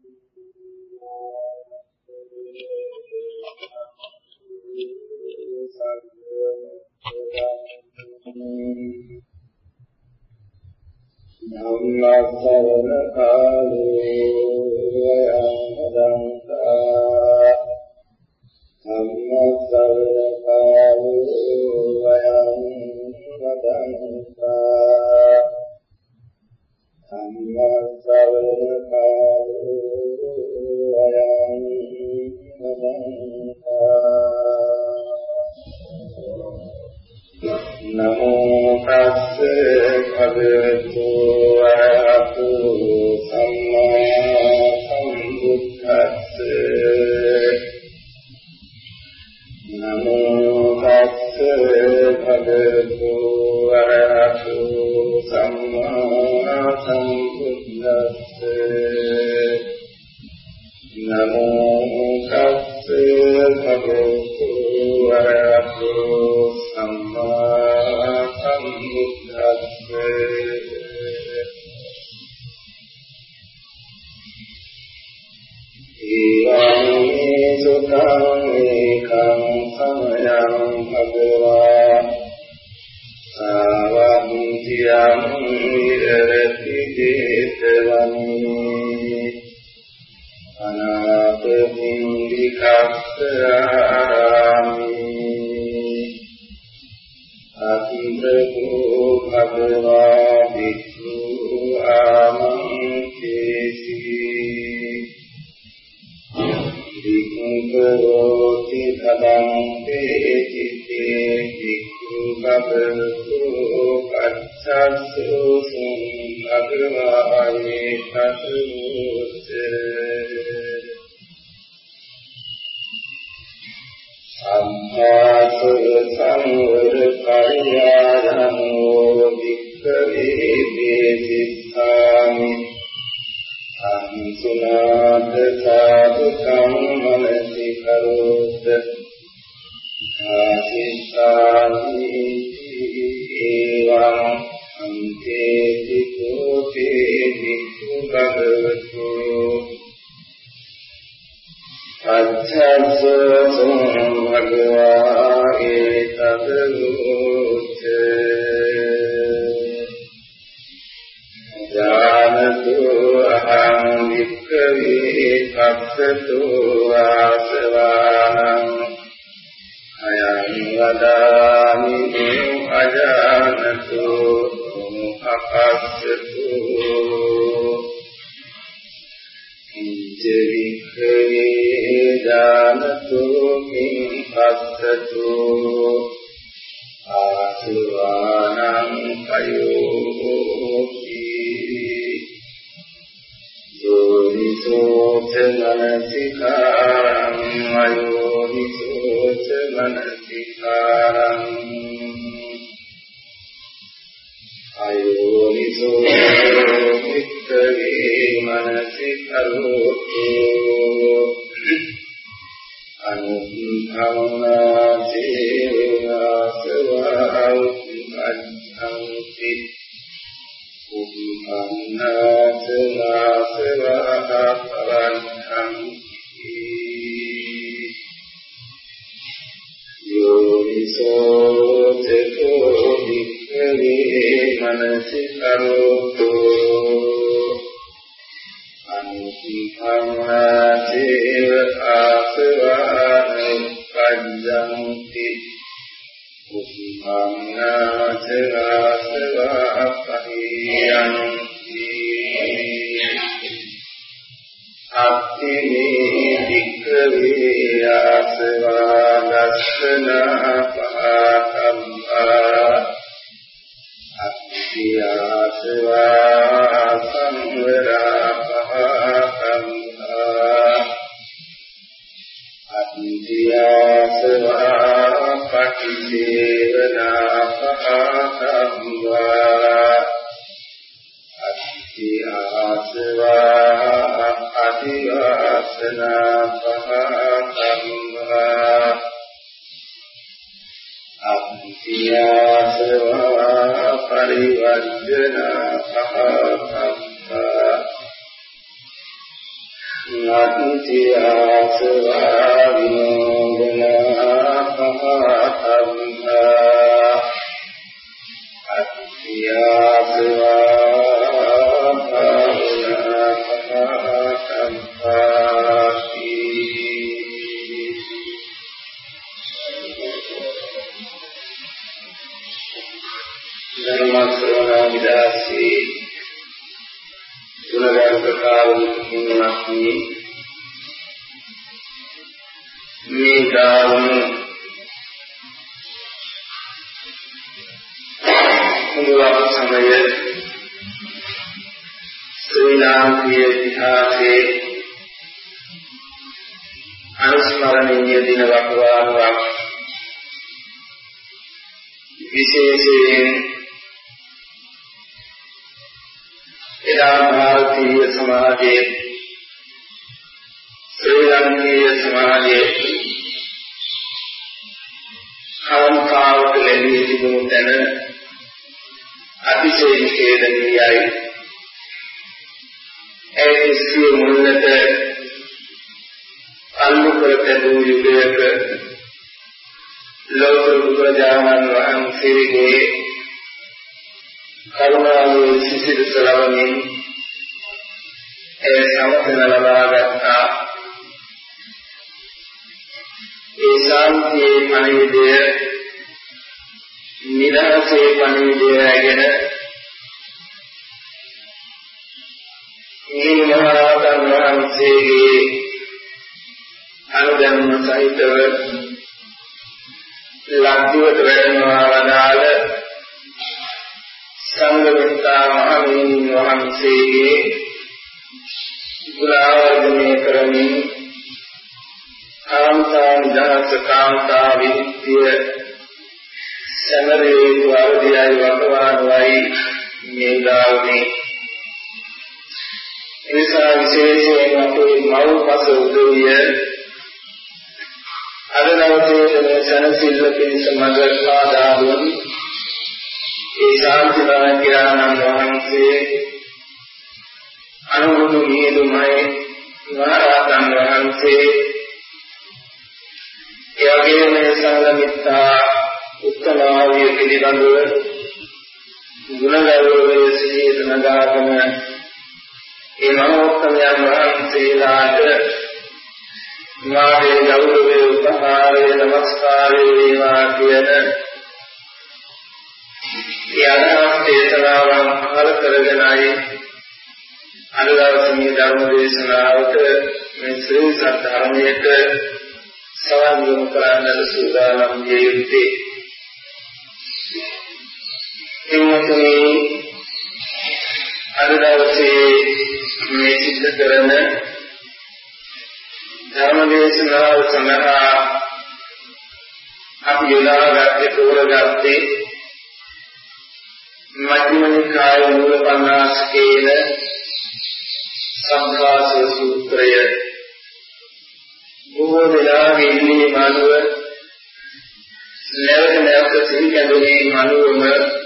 ධම්මස්සවන කාලෝ වයං ධම්මස්සවන කාලෝ වයං ධම්මස්සවන කාලෝ වයං නමෝ තස්සේ භගවතු වරහතු සම්මා සම්බුද්දස්සේ නමෝ තස්සේ භගවතු වරහතු සම්මා සම්බුද්දස්සේ නමෝ තස්සේ භගවතු වරහතු සම්මා සම්බුද්දස්සේ ඊවං සුඛං ඒකං සමයං භගවා සාවන්තියං විරති දේතවනි අනාපින්දිකස්සාමි අතිප්‍රභෝ භගවා වික්ඛු ආමන්තේසි වික්ඛුෝති පදං තේචිතේ වික්ඛු භගවතු කච්ඡස්සු භගවායේ තතුසේ සම්මාසු සංවර කල්යාණෝ වික්ඛවේ දේසිස්සාමි අංසුනාද සාදුකම් මනසි කරොත් ආසිස්සාමි ඒවං අන්තේ කෝතේ වික්ඛු භගවතු අච්ඡස්සෝ භගවා ඒතදෝචේ ඥානතු අහං වික්ඛවේ කප්පතු ආසවානං අයං වදාමි අජානතු අපස්සතු ඉච්ඡවික්ඛවේ ඥානතු කිං පස්සතු ආසවානං කයෝති යෝනිසෝච මනසිකාරං අයෝනිසෝච මනසිකාරං අයෝනිසෝ වික්ඛවේ මනසිකරෝතු අනුභවනා සේවාසවා උච්චන්ති උපන්නාසවාසවා පරන්ති යෝනිසෝ චේතෝ වික්ඛවේ මනසිකරෝතු අනුභවනා සේවාසවා පඤ්ඤන්ති උපන්නාසවාසවා පරියන්ති අත්තිමේ වික්ඛවේ ආසවා දස්සනා පහතම්පා අත්තිආසවා සංවරා පහතම්පා අත්තිආසවා පටිසේවනා පහතම්පා අත්තිආසවා අතිවාසනා පහතම්පා අත්තිආසවා පරිවර්ජනා පහතම්පා නත්ති ආසවා විනෝදනා පහතම්හා අත්ති ආසවා භාවනා පහතම්හාති ධර්මස්වනා විදාසී ගුණගරුක කාරුණිකමත්නි මේ ධර්ම මුලව සමයේ ශ්‍රී ලාංකීය ඉතිහාසයේ අනුස්මරණීය දින වකවානුවක් විශේෂයෙන් එදා ಭಾರತೀಯ සමාජයේ ශ්‍රී ලාංකීය සමාජයේ කාන්තාවට ලැබී තිබුණු තැන අතිශයින් ඛේදනීයයි. ඒ ක්‍රිස්තිය මුල්ලට අල්ලු කර තිබූ යුගයක ලෝතර බුදුරජාණන් වහන්සේගේ කරුණාවේ සිසිල් සලවමින් ඒ සමතන ලබාගත්තා. ඒ ශාන්තියේ පණිවිඩය නිදහසේ පණිවිඩය ඇගෙන මේ මහරහතන් වහන්සේගේ අනුගමන සහිතව ලක්දිවට වැඩමවා වදාළ සංඝමිත්තා මහණෙනි වහන්සේගේ ගුණාවර්ධනය කරමින් කාන්තා නිදහස කාන්තා විමුක්තිය සමරේ වර්ධයයි වකවානුවයි මේ දාවනේ. එනිසා විශේෂයෙන් අපේ මව්පස උදවිය අද දවසේ සනසිල්ල පිණිස මඟ පාදා දුන් ඒ ශාන්තිනායකයන්න් වහන්සේ අනුරුදු මියදුමයි මහරහතන් වහන්සේ එවැගේම සංඝමිත්තා උත්තමාවිය පිළිබඳව ගුණගෞරවයේ සිහිත නගාගෙන ඒ මහෝත්තමයන් වහන්සේලාට මාගේ ගෞරවයේ උපහාරයේ නමස්කාරයේ වේවා කියන ඒ අදහස් දේශනාවන් පහළ කරගෙනයි අද දවසේ මේ ධර්ම දේශනාවට මේ ශ්‍රී සත්‍යධර්මයට සවන් යොමු කරන්නට සූදානම් විය යුත්තේ. එන්නතේ අද දවසේ මේ සිද්ධ කරන ධර්ම දේශනාව සඳහා අපි යොදාගත්තේ තෝරගත්තේ මධ්‍යම නිකායේ මූල පඤ්ඤාසකේන සම්භාස සූත්‍රය. බොහෝ වෙලාවෙ ඉන්නේ මානව නැවත සිහි කැඳුනේ මානවම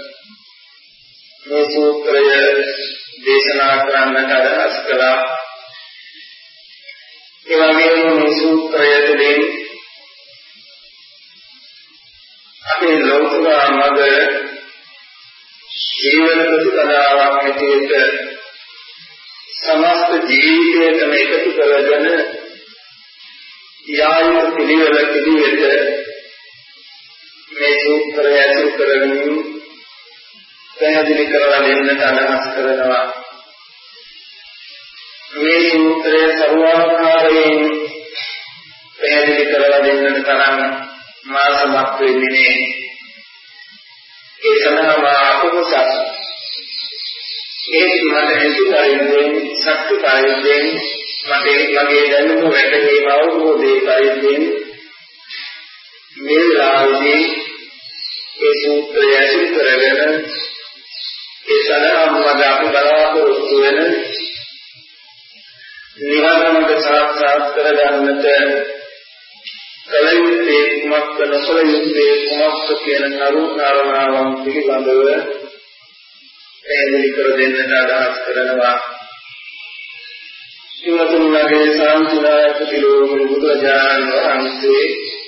මේ සූත්‍රය දේශනා කරන්නට අදහස් කළා. ඒ වගේම මේ සූත්‍රය තුළින් අපේ ලෞකික මඟ ජීවන ප්‍රතිපදාවක් හැටියට සමස්ත ජීවිතයටම එකතු කරගෙන යායු පිළිවෙල පිළිවෙත මේ සූත්‍රය ඇසුරු කරගෙන පැහැදිලි කරලා දෙන්නට අදහස් කරනවා. මේ සූත්‍රය සර්වාකාරයෙන් පැහැදිලි කරලා දෙන්නට තරම් මාසමත් වෙන්නේ නෑ. ඒ සඳහා මා අපොසත් ඒ මට හිතුවරින්ෙන් සත්‍ය පරිද්දෙන් මගේ දැනුම වැඩිම අවබෝධයේ පරිද්දෙන් මේ වෙලාවේදී ඒ සූත්‍රය ඇසුරු කරගෙන ඒ සඳහා මම අප බලාපොරොත්තු වෙන නිවනට සාක්ෂාත් කරගන්නට කලියුත්තේ කුමක්ද නොකලියුත්තේ කුමක්ද කියන කරුණාවන් පිළිබඳව පැහැදිලි කර දෙන්නට අදහස් කරනවා. තුන්තුන්ගේ සාන්තිනායක පිළිවෙල බුදුරජාණන් වහන්සේ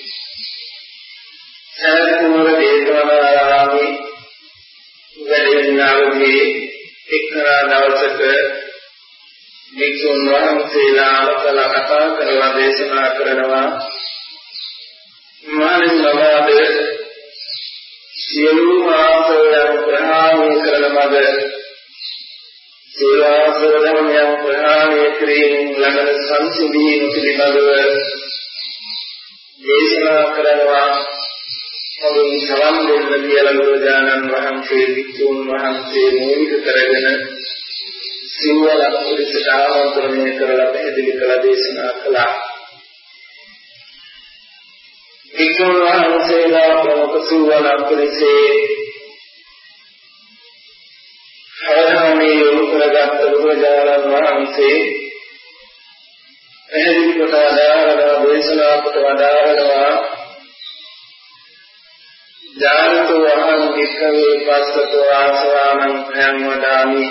සරණුවර දේවාලයාගේ වැඩෙන්නාගේ එක්තරා දවසක වික්ෂුන් වහන්සේලා කතා කරලා දේශනා කරනවා මානවවාද සියලු ආසවයන් ප්‍රහාණය කරන මඟ සේවාසවයන් ප්‍රහාණය කිරීමෙන් ලබන සංසිඳීම පිළිබඳව දේශනා කරනවා ඔබේ සවන් දෙන්න කියලා බුදුරජාණන් වහන්සේ වික්ෂුන් වහන්සේ මූලික කරගෙන සිව්වල පුරිසට ආමන්ත්‍රණය කරලා පැහැදිලි කළ දේශනා කළා. වික්ෂුන් වහන්සේලා ප්‍රමුඛ සිව්වල පුරිසේ අවධානය යොමු කරගත් බුදුරජාණන් වහන්සේ පැහැදිලි කොට වදාරනවා දේශනා කොට වදාරනවා ජානතෝ අහං වික්ඛවේ පස්සතෝ ආසවානං භයං වදාමි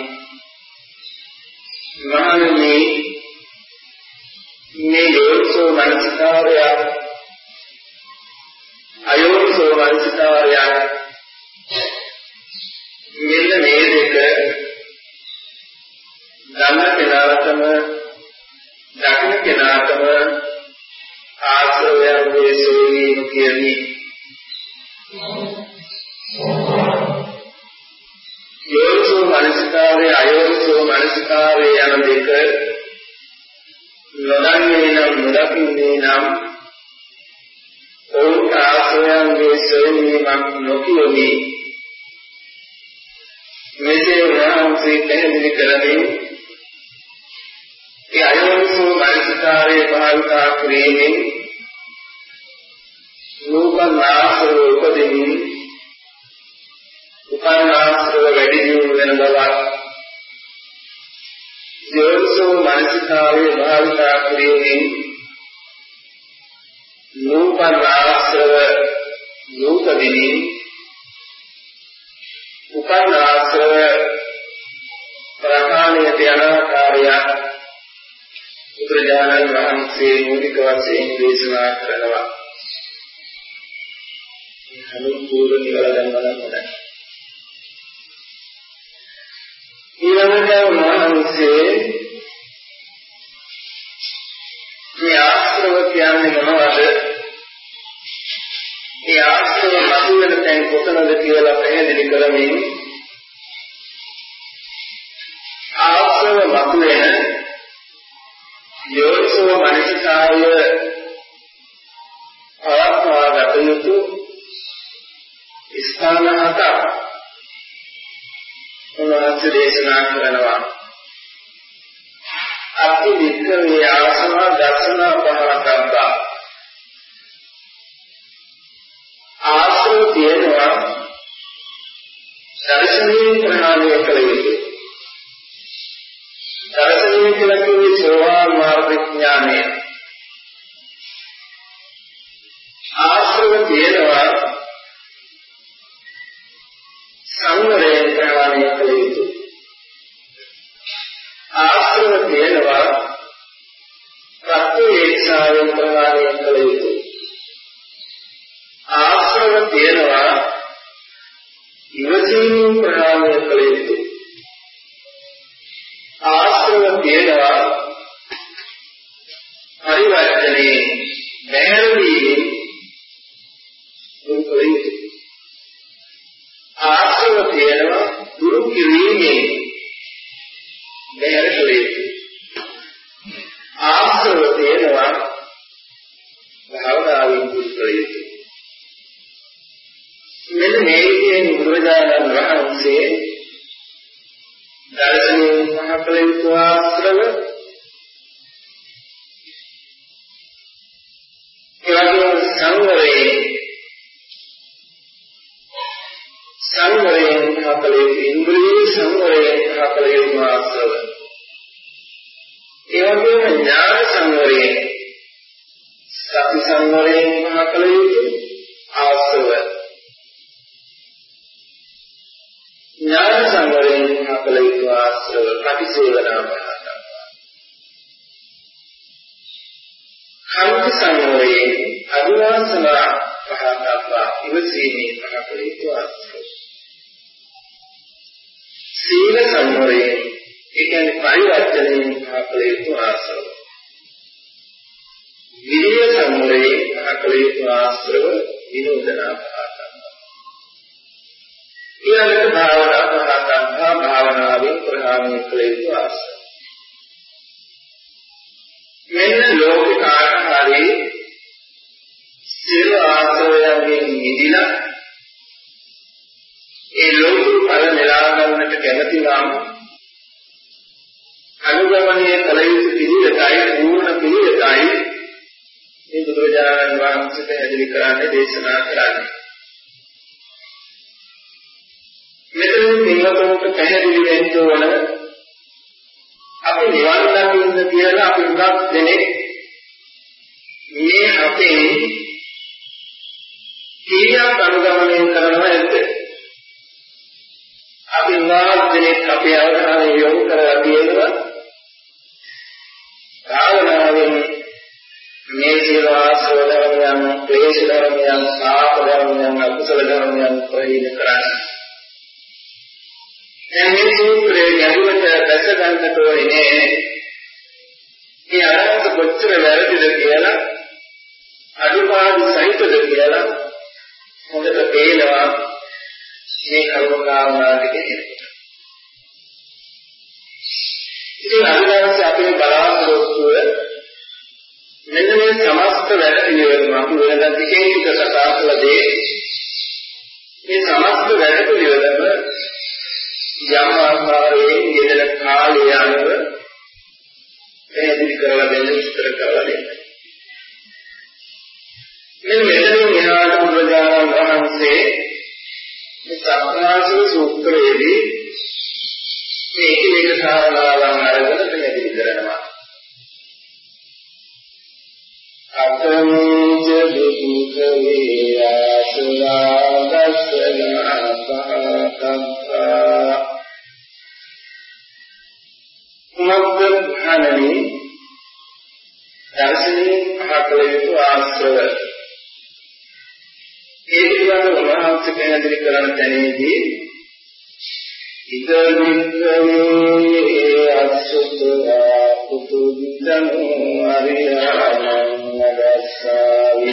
මහණෙනි මේ යෝනිසෝ මනසිකාරය අයෝනිසෝ මනසිකාරය මෙන්න මේ දෙක ධම්ම කෙනාටම දකින කෙනාටම ආශ්‍රවයන් වේසෝනි කියන්නේ යෝනිසෝ මනසිකාරය අයෝනිසෝ මනසිකාරය යන දෙක නොදන්නේ නම් නොදකින්නේ නම් ඔවුන් ආශ්‍රවයන්ගේ සොයමීමක් නොකියමි. මෙසේ වහන්සේ පැහැදිලි කරමින් ඒ අයෝනිසෝ මනසිකාරය භාවිතා කිරීමෙන් නූපන් ආශ්‍රව උපදිමින් උපන්නාශ්‍රව වැඩි දියුණු වෙන බවත් යෝනිසෝ මනසිකාරය භාවිතා කිරීමෙන් නූපන්නාශ්‍රව නූපදිමින් උපන්නාශ්‍රව ප්‍රහාණයට යන කාර්යය බුදුරජාණන් වහන්සේ මූලික වශයෙන් දේශනා කරනවා. අනුපූර්ව නිවල ගන්නවා හොඳයි. ඊළඟට මහන්සේ මේ ආශ්‍රව කියන්නේ මොනවද? මේ ආශ්‍රව මතුවෙන තැන් කොතනද කියලා පැහැදිලි කරමින් ආශ්‍රව මතුවෙන යෝනිසෝ මනසිකාරය පවත්වාගත යුතු ස්ථාන හතක් උන්වහන්සේ දේශනා කරනවා. අති වික්‍රමී ආසන දර්ශන පහරකම්බා ආශ්‍රව තියෙනවා දර්ශනීය ප්‍රහාණය කළ යුතුයි. දර්ශනීය කියලා කියන්නේ සෝවාන් මාර්ග ඥානය. ආශ්‍රව තියෙනවා සංවරයෙන් ප්‍රහාණය කළ යුතුයි. ආශ්‍රව තියෙනවා ප්‍රත්‍යක්ෂයෙන් ප්‍රහාණය කළ යුතුයි. ආශ්‍රව තියෙනවා ඉවසීමෙන් ප්‍රහාණය කළ යුතුයි. ආශ්‍රව තියෙනවා පරිවර්තනයේ බැහැරවීමෙන් කළ යුතුයි. ආශ්‍රව තියෙනවා දුරු කිරීමෙන් බැහැර කළ යුතුයි. ආශ්‍රව තියෙනවා භාවනාවෙන් දුරු කළ යුතුයි. මෙන්න මේ විදිහෙන් බුදුරජාණන් වහන්සේ දර්ශනීය මහකල යුතු ආශ්‍රව එවැගේම සංවරයෙන් මහකල යුතු ඉන්ද්‍රිය සංවරයෙන් මහකල යුතු ආශ්‍රව එවැගේම ඥාන සංවරයෙන් සති සංවරයෙන් මහකල යුතු ආශ්‍රව ඥාන සංවරයෙන් මහකල යුතු ආශ්‍රව ප්‍රතිසේවනා මහකල කම්ප සංවරයේ අදුවාසනා පහතප්පා ඉවසීමේ පහකලිතු ආශ්‍රය. සීල සංවරයේ ඒ කියන්නේ පරිවර්තනයේ පහකලිතු ආශ්‍රය. විරිය සංවරයේ පහකලිතු ආශ්‍රය විනෝදනා පහතප්පා. ඊළඟට භාවනා පහතප්පා භාවනාවෙන් ප්‍රහාණය කලිතු ආශ්‍රය. මෙන්න ලෝක කාර්යහරි සියලු ආශ්‍රයයන්ගෙන් මිදිලා ඒ ලෝක ඵල නෙලා ගන්නට කැමති නම් අනුගමනය කළ යුතු පිළිවෙතයි පූර්ණ පිළිවෙතයි මේ බුදුරජාණන් වහන්සේ පැහැදිලි කරන්නේ දේශනා කරන්නේ. මෙතන පින්වතුන්ට පැහැදිලි වෙන්න ඕන අපි නිවන් දකින්න කියලා අපි උගත් දෙනෙක් මේ අපේ කීයක් අනුගමනය කරනවා ඇද්ද? අපි උගත් දෙනෙක් අපේ අවධානය යොමු කරලා තියෙනවා භාවනාවෙන් මේ සීලාසව ධර්මයන්, ක්ලේශ ධර්මයන්, සාප ධර්මයන්, අකුසල ධර්මයන් ප්‍රහීන කරන්නේ. දැන් මේ සූත්‍රයේ ගැඹුරට දැස ගන්නට ඕනේ මේ අරහත් කොච්චර වැරදිද කියලා අදුපාඩු සහිතද කියලා හොඳට පේනවා මේ කර්මකාරණා ටිකේ. ඉතින් අද අපේ බලාපොරොත්තුව මෙන්න මේ සමස්ත වැඩ පිළිවෙලම අපි වෙනදා ටිකේ ටික කතා කළා දේ මේ සමස්ත වැඩ පිළිවෙලම යම් ආකාරයෙන් යෙදෙන කාලය අනුව පැහැදිලි කරලා දෙන්න විස්තර කරලා දෙන්න. මෙන්න මෙතනින් එහාට බුදුරජාණන් වහන්සේ මේ සම්මාසව සූත්‍රයේදී මේ එක කාරණාවන් අරගෙන පැහැදිලි කරනවා. අතමේජ දුක්ඛේ ආසුරාදස්සනා පහතප්පා මග්ගඥානි දර්ශනේ පහකලිතු ආශ්‍රව. ඒ පිළිබඳව උන්වහන්සේ පැහැදිලි කරන තැනදී ඉදවික්ඛවේ අසුතවා පුතුවිදනෝ අරියාණං නදස්සාවි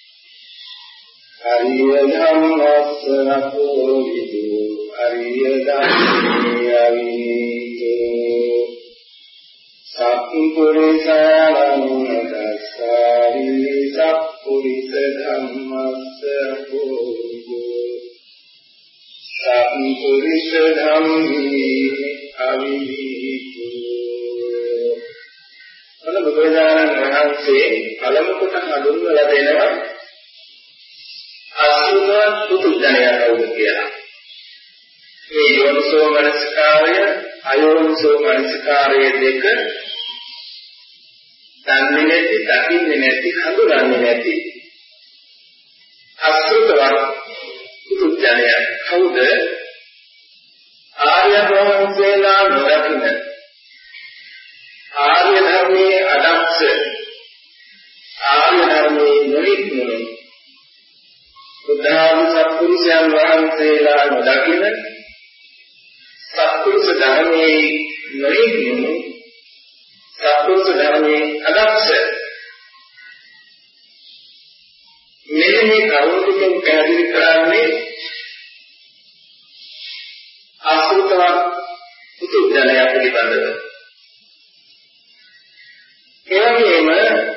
අරිය ධම්මස්ස රතෝ විදු අරිය ධම්මේ අවිනීතෝ සත්පුරිසාරං නදස්සාවි සත්පුරිස ධම්මස්ස රතෝ විදු සත්පුරිස ධම්මේ අවිනීතෝ. අන්න බුදුරජාණන් වහන්සේ පළමු කොට හඳුන්වලා දෙනවා අසුර පුදුජනය කවුද කියලා. මේ යෝනිසෝ මනස්කාරය අයෝනිසෝ මනස්කාරය දෙක දන්නේ නැති, දකින්නේ නැති, හඳුනන්නේ නැති අසුරවත් පුදුජනය කවුද? ආර්ය වහන්සේලා නොදකින ආර්ය ධර්මයේ අදක්ෂ ආර්ය ධර්මයේ නොහික්මුණු බුද්ධාගම සත්පුරුෂයන් වහන්සේලා නොදකින සත්පුරුෂ ධර්මයේ නොහික්මුණු සත්පුරුෂ ධර්මයේ අදක්ෂ මෙන්න මේ කරුණකින් පැහැදිලි කරන්නේ ආශ්‍රිතවත් පුදුජනය පිළිබඳව. එවැගේම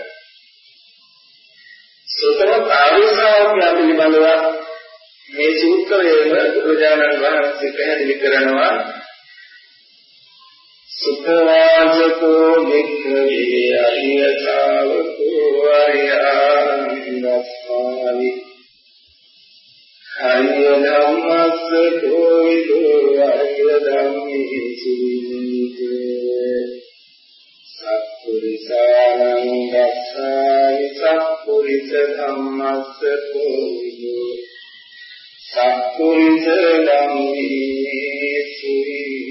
සතරත් ආර්යසාවක පිළිබඳව මේ සූත්‍රයේම බුදුරජාණන් වහන්සේ පැහැදිලි කරනවා සුතවාචකෝ වික්ඛවේ අරියසාවකෝ අරියානස්සාවි අරිය ධම්මස්ස කෝවිදෝ අරිය ධම්මේ සුවිනීතේ සත්පුරිසානං දස්සාවි සත්පුරිස ධම්මස්ස කෝවිදෝ සත්පුරිස ධම්මේ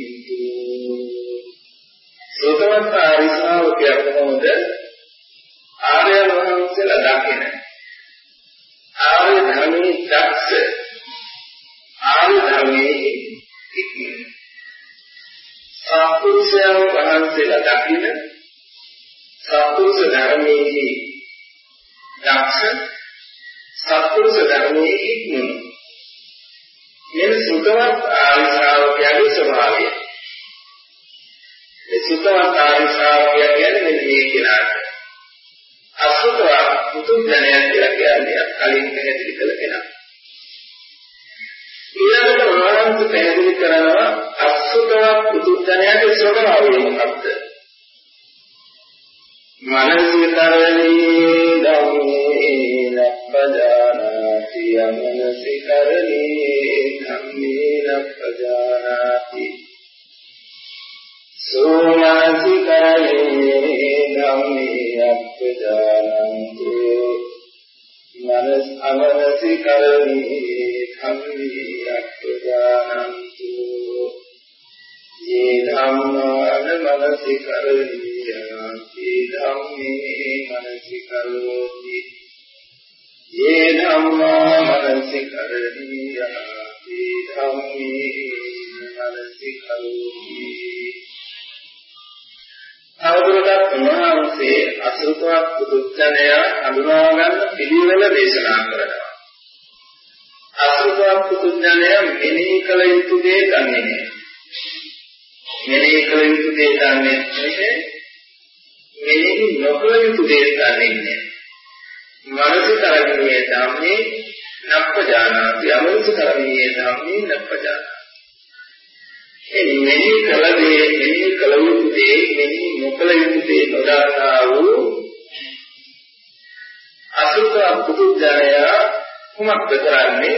සුවිනීතේ. සෝතවත් ආරිසාවකයන් කොහොමද ආර්යයන් වහන්සේලා දකින ආර්ය ධර්මයේ දක්ෂ ආර්ය ධර්මයේ ඉක්මන සත්පුරුෂයන් වහන්සේලා දකින සත්පුරුෂ ධර්මයේ දක්ෂ සත්පුරුෂ ධර්මයේ ඉක්මන මේ සුතවත් ආර්ය ශ්‍රාවකයාගේ ස්වභාවය. මේ සුතවත් ආර්ය ශ්‍රාවකයා කියන්නේ මේ කෙනාට අසුතවත් පුදුජනයන් කියලා කියන්නේ කලින් පැහැදිලි කළ කෙනා. ඊළඟට මනස පැහැදිලි කරනවා අසුතවත් පුදුජනයන්ගේ ස්වභාවය මොකක්ද? මනසිකරණී ධම්මේ නප්පජානාති අමනසිකරණී ධම්මේ නප්පජානාති සෝමනසිකරණී ධම්මේ නප්පජානන්තු මනස් අමනසිකරණී ධම්මේ නප්පජානන්තු යේ ධම්මාන මනසිකරණී ධම්මේ මනසිකරෝති යේ ධම්මා මනසිකරණීයාති ධම්මේ මනසිකරෝති. අවබෝධයක් උන්වහන්සේ අසුතවත් පුදුජනය හඳුනා ගන්න පිළිවෙල දේශනා කරනවා. අසුතවත් පුදුජනය මෙනෙහි කළ යුතු දේ දන්නේ නැහැ. මෙනෙහි කළ යුතු දේ දන්නේ නැහැ. මෙනෙහි නොකළ යුතු දේ දන්නේ නැහැ. මනසිකරණීය ධම්මේ නප්පජානාති අමනසිකරණීය ධම්මේ නප්පජානාති. මෙනෙහි කළ දේ මෙනෙහි කළ යුතු දේ මෙනෙහි නොකළ යුතු දේ නොදන්නා වූ අසුත පුදුජනය කුමක්ද කරන්නේ?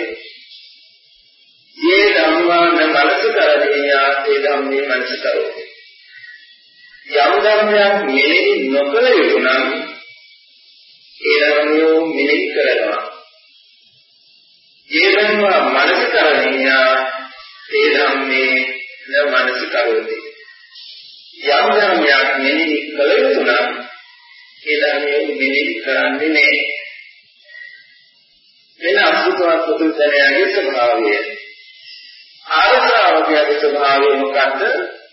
යේ ධම්මාන මනසිකරණීයාති ධම්මේ මනසිකරෝති. යම් ධර්මයක් මෙනෙහි නොකළ යුතු නම් ඒ ධර්මය මෙනෙහි කරනවා. ඒ ධර්ම මනසිකරණීය ඒ ධම්මේ න මනසිකරෝති. යම් ධර්මයක් මෙනෙහි කළ යුතු නම් ඒ ධර්මය මෙනෙහි කරන්නේ නැහැ. මෙන්න අසුතවත් පුදුජනයාගේ ස්වභාවය. ආර්යශ්‍රාවකයාගේ ස්වභාවය මොකද්ද?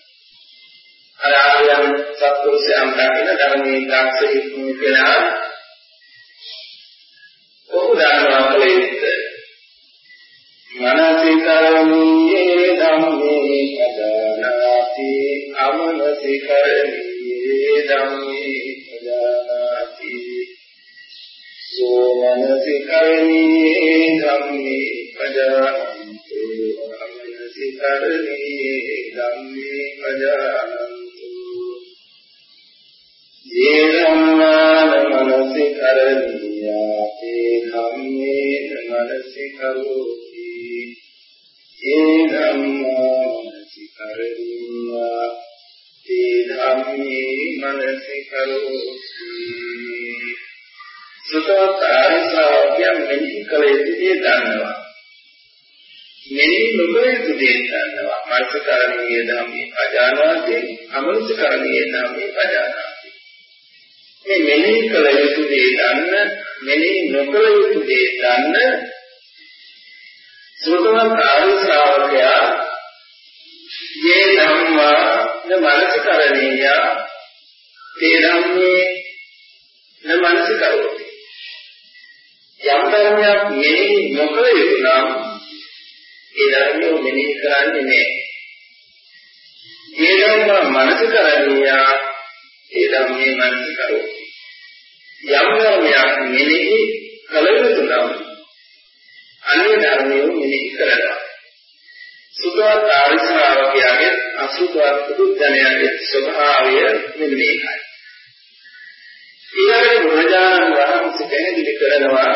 අරායන් සත්පුරුෂයන් දකින ධර්මයේ දක්ෂ ඉක්මු කෙනා ඔහුදානවා කලෙත් මනසිකරණීයේ ධම්මේ පජානාති අමනසිකරණීයේ ධම්මේ පජානාති සෝමනසිකරණීයේ ධම්මේ පජානාති අමනසිකරණීයේ ධම්මේ පජානාති යේ ධම්මාන මනසිකරණීයාති ධම්මේ මනසිකරෝති යේ ධම්මා මනසිකරණීයාති ධම්මේ මනසිකරෝති. සුතවත් ආර්ය ශ්‍රාවකයන් මෙහි කළ යුතු දේ දන්නවා. මෙහි නොකළ යුතු දේ දන්නවා. මනසිකරණීය ධම්මේ පජානාති අමනසිකරණීය ධම්මේ පජානාති. මේ මෙහි කළ යුතු දේ දන්න මෙහි නොකළ යුතු දේ දන්න සුතවත් ආර්ය ශ්‍රාවකයා යේ ධම්මා න මනසිකරණීය තේ ධම්මේ න මනසිකරෝති. යම් ධර්මයක් මෙහි නොකළ යුතු නම් ඒ ධර්මය මෙහි කරන්නේ නැහැ. ඒ ධර්ම මනසිකරණීය ඒ ධම්මේ මනසිකරෝති. යම් ධර්මයක් මෙහි කළ යුතු නම් අන්‍ය ධර්මය මෙහි කරනවා. සුතවත් ආර්ය ශ්‍රාවකයාගේ අසුතවත් පුදුජනයාගේ ස්වභාවය මෙන්න මේකයි. ඊළඟට බුදුරජාණන් වහන්සේ පැහැදිලි කරනවා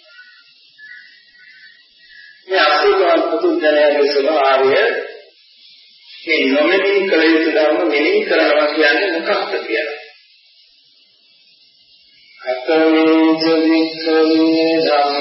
මේ අසුතවත් පුදුජනයාගේ ස්වභාවය මේ නොමෙනී කළ යුතු ධර්ම මෙනෙහි කරනවා කියන්නේ මොකක්ද කියලා. අතමේච වික්ඛවේ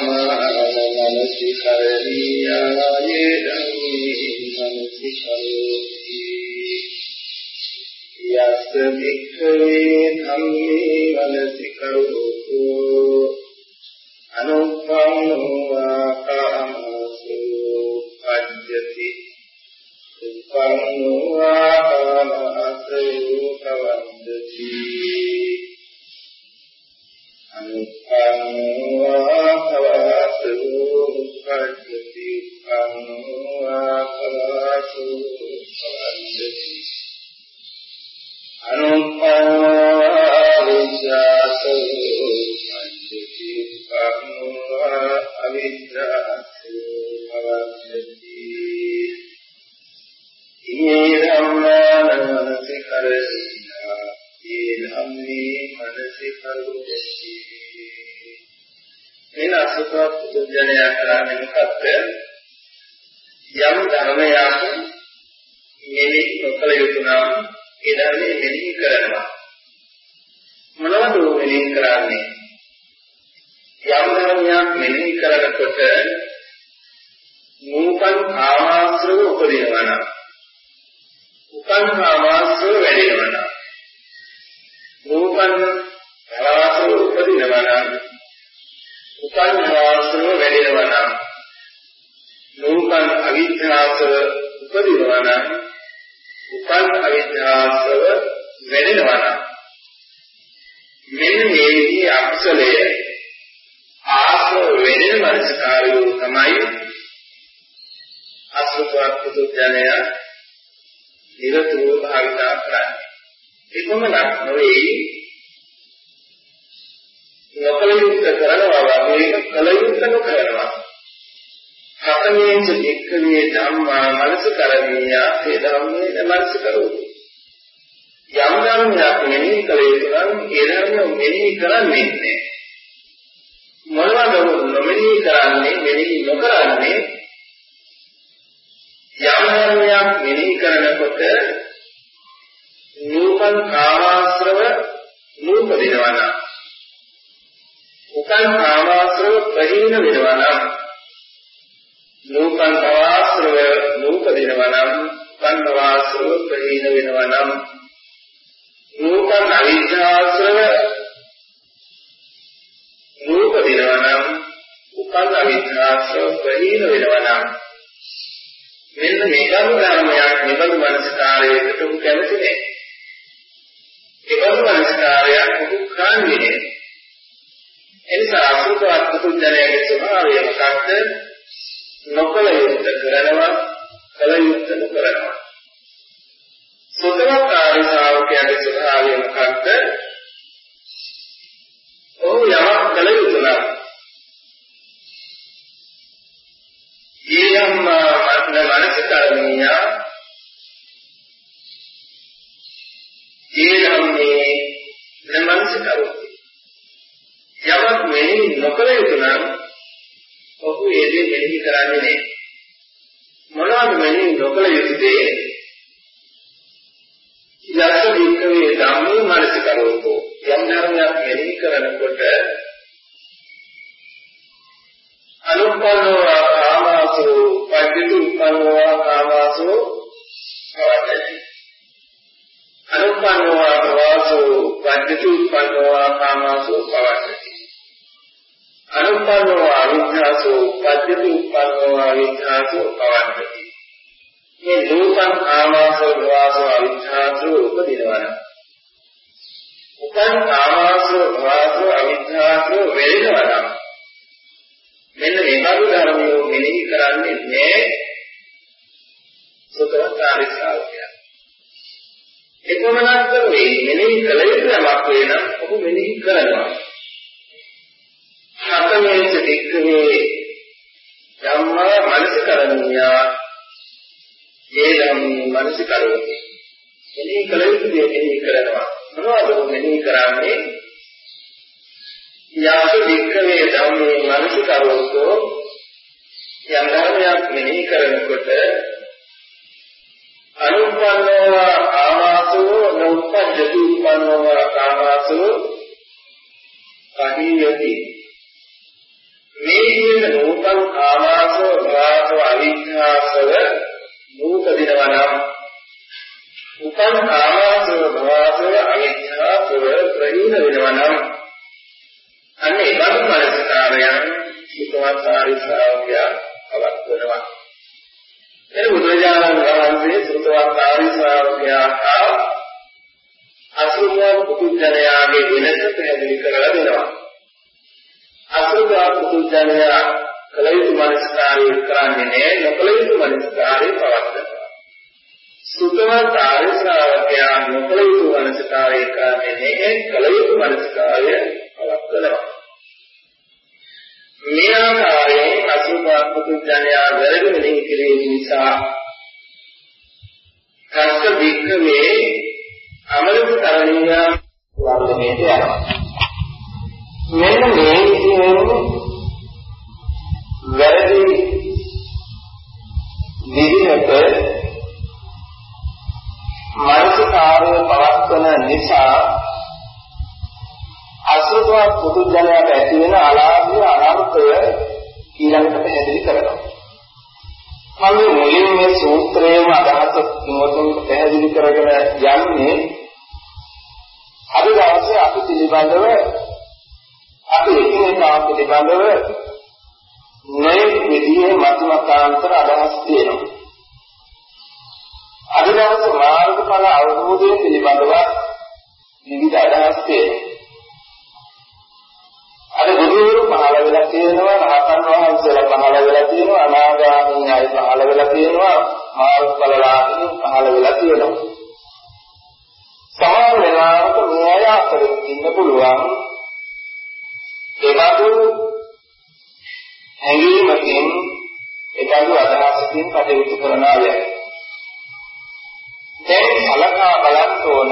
ධම්මානමනසිකරණීයායේ ධම්මේ මනසිකරෝති යස්ස වික්ඛවේ ධම්මේ මනසිකරෝ අනුප්පන්නෝ ආකාමසෝ පඤ්ඤති උපන්නෝ ආකාමසෝ කවන්දති අනුපන්නෝ ආකාමසෝ පඤ්ඤති උපන්නෝ ආකාමසෝ කවන්දති අනුප්පවිජ්ජාසෝ පඤ්ඤති උපන්නෝ අවිජ්ජාසෝ කවන්දති ये धम्मानमनसि करसिना ये धम्मे मनसि करोसि එන අසුතවත් පුදුජනයා කරන්නේ මොකක්ද? යම් ධර්මයක් මෙලි නොකල යුතු නම් ඒ ධර්මයේ මෙලි කරනවා. මොනවද මෙලි කරන්නේ? යම් ධර්මයක් මෙලි කරනකොට නූපන් කාමාශ්‍රව උපදිනවා නම් උපන් කාමාශ්‍රව වැඩෙනවා නම් නූපන් භවශ්‍රව උපදිනවා නම් උපන් භවශ්‍රව වැඩෙනවා නම් නූපන් අවිද්‍යාශ්‍රව උපදිනවා නම් උපන් අවිද්‍යාශ්‍රව වැඩෙනවා නම් මෙන්න මේ විදිහේ අකුසලය ආශ්‍රව වැඩෙන මනසකාරයෝ තමයි අසුතවත් පුදුජනය නිරතුරුව භාවිතා කරන්නේ. ඒකමනක් නොවේ නොකල යුක්ත කරනවා වගේ කල යුක්ත නොකරනවා. හතමේච එක්කවේ ධම්මා මනසකරණීය ඒ ධම්මේ මනසකරෝති. යම් ධර්මයක් මෙනෙහි කළ යුතු නම් ඒ ධර්ම මෙනෙහි කරන්නේ නැහැ. මොනවද නොමෙනෙහි කරන්නේ මෙනෙහි නොකරන්නේ? යම් ධර්මයක් මෙනෙහි කරනකොට නූපන් කාමාශ්‍රව නූපදිනවා නම් උපන් කාමාශ්‍රව ප්‍රහීන වෙනවා නම් නූපන් භවශ්‍රව නූපදිනවා නම් උපන් භවශ්‍රව ප්‍රහීන වෙනවා නම් නූපන් අවිද්‍යාශ්‍රව නූපදිනවා නම් උපන් අවිද්‍යාශ්‍රව ප්‍රහීන වෙනවා නම් මෙන්න මේ ධර්මයක් නිබඳු මනසකාරයකට උ කැමති නැහැ. නිබඳු මනසකාරයක් උ කරන්නේ නැහැ. එනිසා අසුතවත් පුදුජනයේ ස්වභාවය මොකක්ද? නොකල යුක්ත කරනවා, කල යුක්ත නොකරනවා. සුතවත් ආර්ය ශ්‍රාවකයාගේ ස්වභාවය මොකක්ද? ඔහු යමක් කල යුතු නම් ඊයම් මනසකරණීය ඒ ධම්මේ නමනසකරෝති. යමක් මෙහි නොකල යුතු නම් ඔහු ඒ දේ මෙහි කරන්නේ නැහැ. මොනවද මෙහි නොකල යුතු දේ? යක්ෂ වික්‍රේ ධම්මේ මනසකරෝතෝ. යම් ධර්මයක් මෙහි කරනකොට අනුපන්නෝ කාමාසෝ පජ්ජති උපන්නෝ කාමාසෝ පවත්තති. අනුපන්නෝ භවසෝ පජ්ජති උපන්නෝ කාමාසෝ පවත්තති. අනුපන්නෝ අවිද්‍යාසෝ පජ්ජති උපන්නෝ අවිද්‍යාසෝ පවත්තති. මේ රූපං කාමාසෝ භවසෝ අවිද්‍යාසෝ උපදිනවා නම් උපන් කාමාසෝ භවසෝ අවිද්‍යාසෝ වෙනවා නම් මෙන්න මේ බඳු ධර්මයෝ මෙනෙහි කරන්නේ නැහැ සුතවත් ආර්ය ශ්‍රාවකයා. එපමණක් නෙවෙයි මෙනෙහි කළ යුතු යමක් වෙනම් ඔහු මෙනෙහි කරනවා. හතමේච වික්ඛවේ ධම්මා මනසකරණීය ඒ ධම්මේ මනසකරෝති. මෙනෙහි කළ යුතු දේ මෙනෙහි කරනවා. මොනවද මෙනෙහි කරන්නේ? යක්ෂ වික්ඛවේ ධම්මේ මනසකරෝතෝ යම් ධර්මයක් මෙනෙහි කරනකොට අනුපන්නෝ කාමාසෝ නෝපජ්ජති උපන්නෝ කාමාසෝ කහියති. මේ කියන නූපන් කාමාසෝ භවසෝ අවිද්‍යාසව නූපදිනවා නම් උපන් කාමාසව භවසව අවිච්ඡාසව ප්‍රහීන වෙනවා නම් අන්න ඒ බඳු මනසකාරයන් සුතවත් ආරි ශ්‍රාවකයා පවත්වනවා. එන බුදුරජාණන් වහන්සේ සුතවත් ආරි ශ්‍රාවකයා හා අසුභ පුදුජනයාගේ වෙනස පැහැදිලි කරලා දෙනවා. අසුභ පුදුජනයා කල යුතු මනසකාරය කරන්නේ නැහැ, නොකල යුතු මනසකාරය පවත්වනවා. සුතවත් ආරි ශ්‍රාවකයා නොකල යුතු මනසකාරය කරන්නේ නැහැ, කල යුතු මනසකාරය පවත්වනවා. මේ ආකාරයෙන් අසුභ පුදුජනයා වැරදි මෙහි කිරීම නිසා කස්ස වික්‍රමේ අමෘත තරණීය වර්ධනයට යනවා. මෙන්න මේ කියන්නේ වැරදි විදිහට මානසිකාර්ය පවත්වන නිසා අසුභ පුදුජනයට ඇති වෙන අලාභය අනර්ථය ඊළඟට පැහැදිලි කරනවා. මම මුලින් මේ සූත්‍රයේම අදහස තුනකට පැහැදිලි කරගෙන යන්නේ අද දවසේ අපි පිළිබඳව අපි එකිනෙකා පිළිබඳව නොයෙක් විදිහේ මතමතාන්තර අදහස් තියෙනවා. අද දවසේ මාර්ගඵල අවබෝධය පිළිබඳව විවිධ අදහස් තියෙනවා. අද බුදුවරු පහළ වෙලා තියෙනවා, රහතන් වහන්සේලා පහළ වෙලා තියෙනවා, අනාගාමී අය පහළ වෙලා තියෙනවා, මාර්ගඵලලාභී පහළ වෙලා තියෙනවා. සමහර වෙලාවට මේ අය අතරින් ඉන්න පුළුවන් ඒබඳු හැඟීමකින් ඒබඳු අදහසකින් කටයුතු කරන අය. දැන් සලකා බලන්න ඕන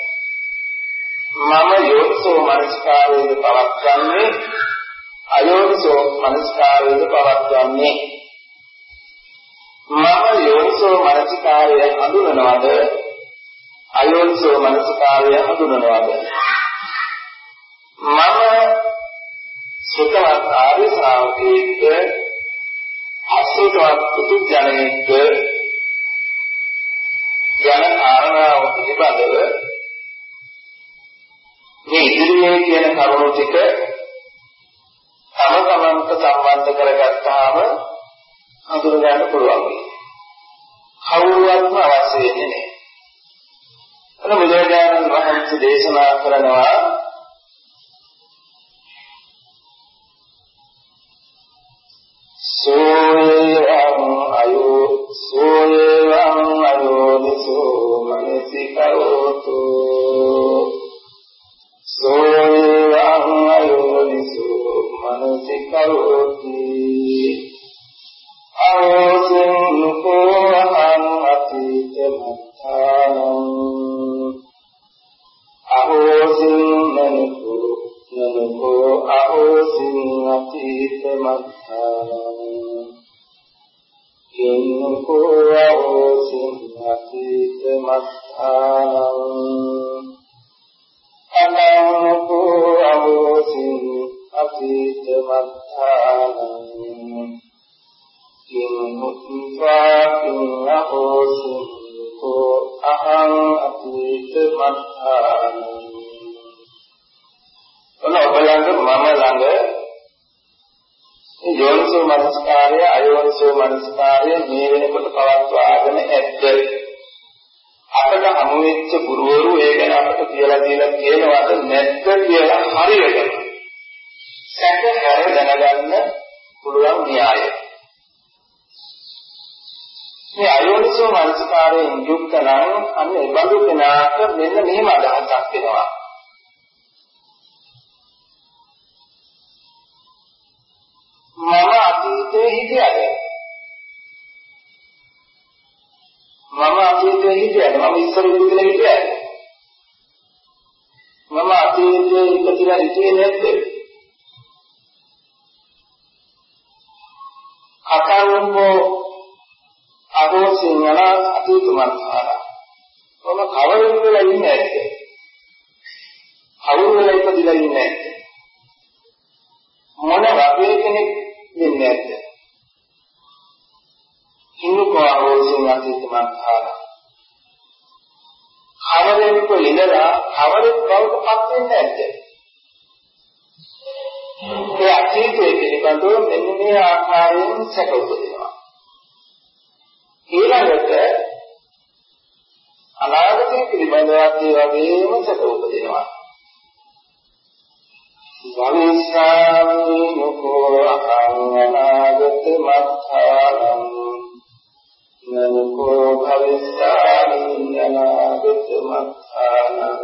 මම යෝනිසෝ මනස්කාරයේද පවත්වන්නේ අයෝනිසෝ මනස්කාරයේද පවත්වන්නේ මම යෝනිසෝ මනස්කාරය හඳුනනවද අයෝනිසෝ මනස්කාරය හඳුනනවද මම සුතවත් ආර්ය ශ්‍රාවකෙක්ද අසුතවත් පුදුජනෙක්ද යන කාරණාව පිළිබඳව මේ ඉදිරියේ කියන කරුණු ටික තම තමන්ට සම්බන්ධ කරගත්තාම හඳුනගන්න පුළුවන්. කවුරුවත්ම අවශ්‍ය වෙන්නේ නැහැ. එතන බුදුරජාණන් වහන්සේ දේශනා කරනවා සෝයං අයෝනිසෝ මනසිකරෝතු සෝයං අයෝනිසෝ මනසිකරෝති අවසං නුකෝහං අතීත මත්තානං අවසං නනුකෝ අවසං අතීත මත්තානං යන්නකෝ අවසං අතීත මත්තානං අනංකෝ අවසං අතීත මත්තානං කිම්මුත්වා කිං අවසං කෝ අහං අතීත මත්තානං. ඔබලඟ මම ළඟ යෝනිසෝ මනස්කාරය අයෝනිසෝ මනස්කාරය මේ වෙනකොට පවත්වාගෙන ඇද්ද? අපට හමු වෙච්ච ගුරුවරු ඒ ගැන අපට කියලා කියනවාද නැද්ද කියලා හරියට සැකහැර දැනගන්න පුළුවන් න්‍යාය. මේ අයෝනිසෝ මනස්කාරයෙන් යුක්ත නම් අන්න ඒ බඳු කෙනාට මෙන්න මෙහෙම අදහසක් වෙනවා. මම අතීතයේ හිටියද? මම අතීතයේ හිටියද? මම ඉස්සර ඉඳලා හිටියද? මම අතීතයේ ඉඳලා හිටියේ නැද්ද? අකරුම්බෝ අදෝසින් යන අතීත මන්තාරා. මම කවුරුන් වෙලා ඉන්නේ නැද්ද? කවුරු වෙලා ඉපදිලා ඉන්නේ නැද්ද? මොන වගේ කෙනෙක් වෙන්නේ නැද්ද? කිනුකෝ අවශ්‍යම අතීත මන්තාරා. ආකාරයෙන්ම ඉඳලා කවරෙක් බවට පත් වෙන්නේ නැද්ද? ඒ අතීතයේ පිළිබඳව මෙන්න මේ ආකාරයෙන් සැක උපදිනවා. ඊළඟට අනාගතයේ පිළිබඳවත් ඒ වගේම සැක උපදිනවා. වනිස්සාමි මොකෝ අකංගනාගත මත්තාලං නනකෝ භවිස්සාමි අනාගත මත්තාලං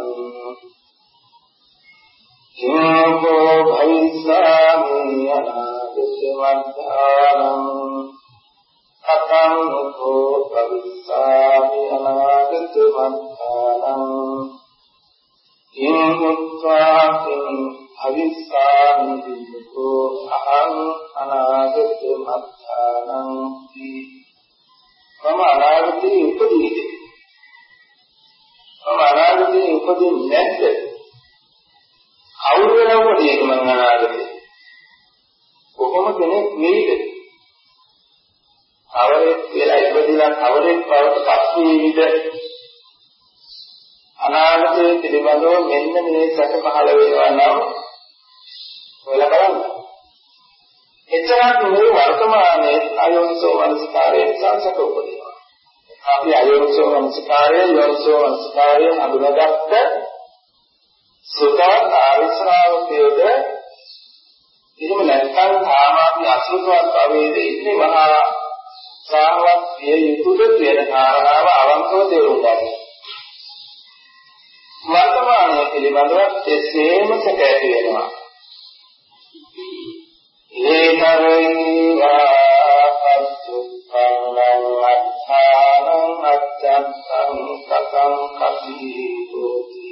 යෝකෝ භවිස්සාමි අනාගත මත්තාලං අකංගෝ භවිස්සාමි අනාගත මත්තාලං ඉමුත්වාකින් භවිස්සාමි විමුක්ඛෝ අහං අනාගත මත්තානං මම අනාගතේ උපදීද? මම අනාගතේ උපදින්නේ නැද්ද? කවුරු වෙනවද ඒක මම අනාගතේ? කොහොම කෙනෙක් වෙයිද? කවරෙක් වෙලා ඉපදිලා කවරෙක් බවට පත් වේවිද? අනාගතයේ පිළිබඳව මෙන්න මේ සැක පහළ වෙනවා නම් ඔයාලා බලන්න. එතරම් මේ වර්තමානයේ අයෝනිසෝ මනසිකාරයේ සංසක උපදිනවා. අපි අයෝනිසෝ මනසිකාරයේ යෝනිසෝ මනසිකාරයේ අඳුනගත්ත සුතා ආරිශ්‍රාවකයේද එහෙම නැත්නම් සාමාන්‍ය අසුතවත් භවයේදී ඉන්නේ මහා සාහවත් විය යුතුද කියන කාරණාව අවංකව තේරුම් ගන්න. වර්තමානයේ පිළිබඳව එසේම සැක ඇති වෙනවා. ඒතරේවා පස්සුප්පන්නං අත්ථානං අච්ඡත්තං කතං කපීතෝති.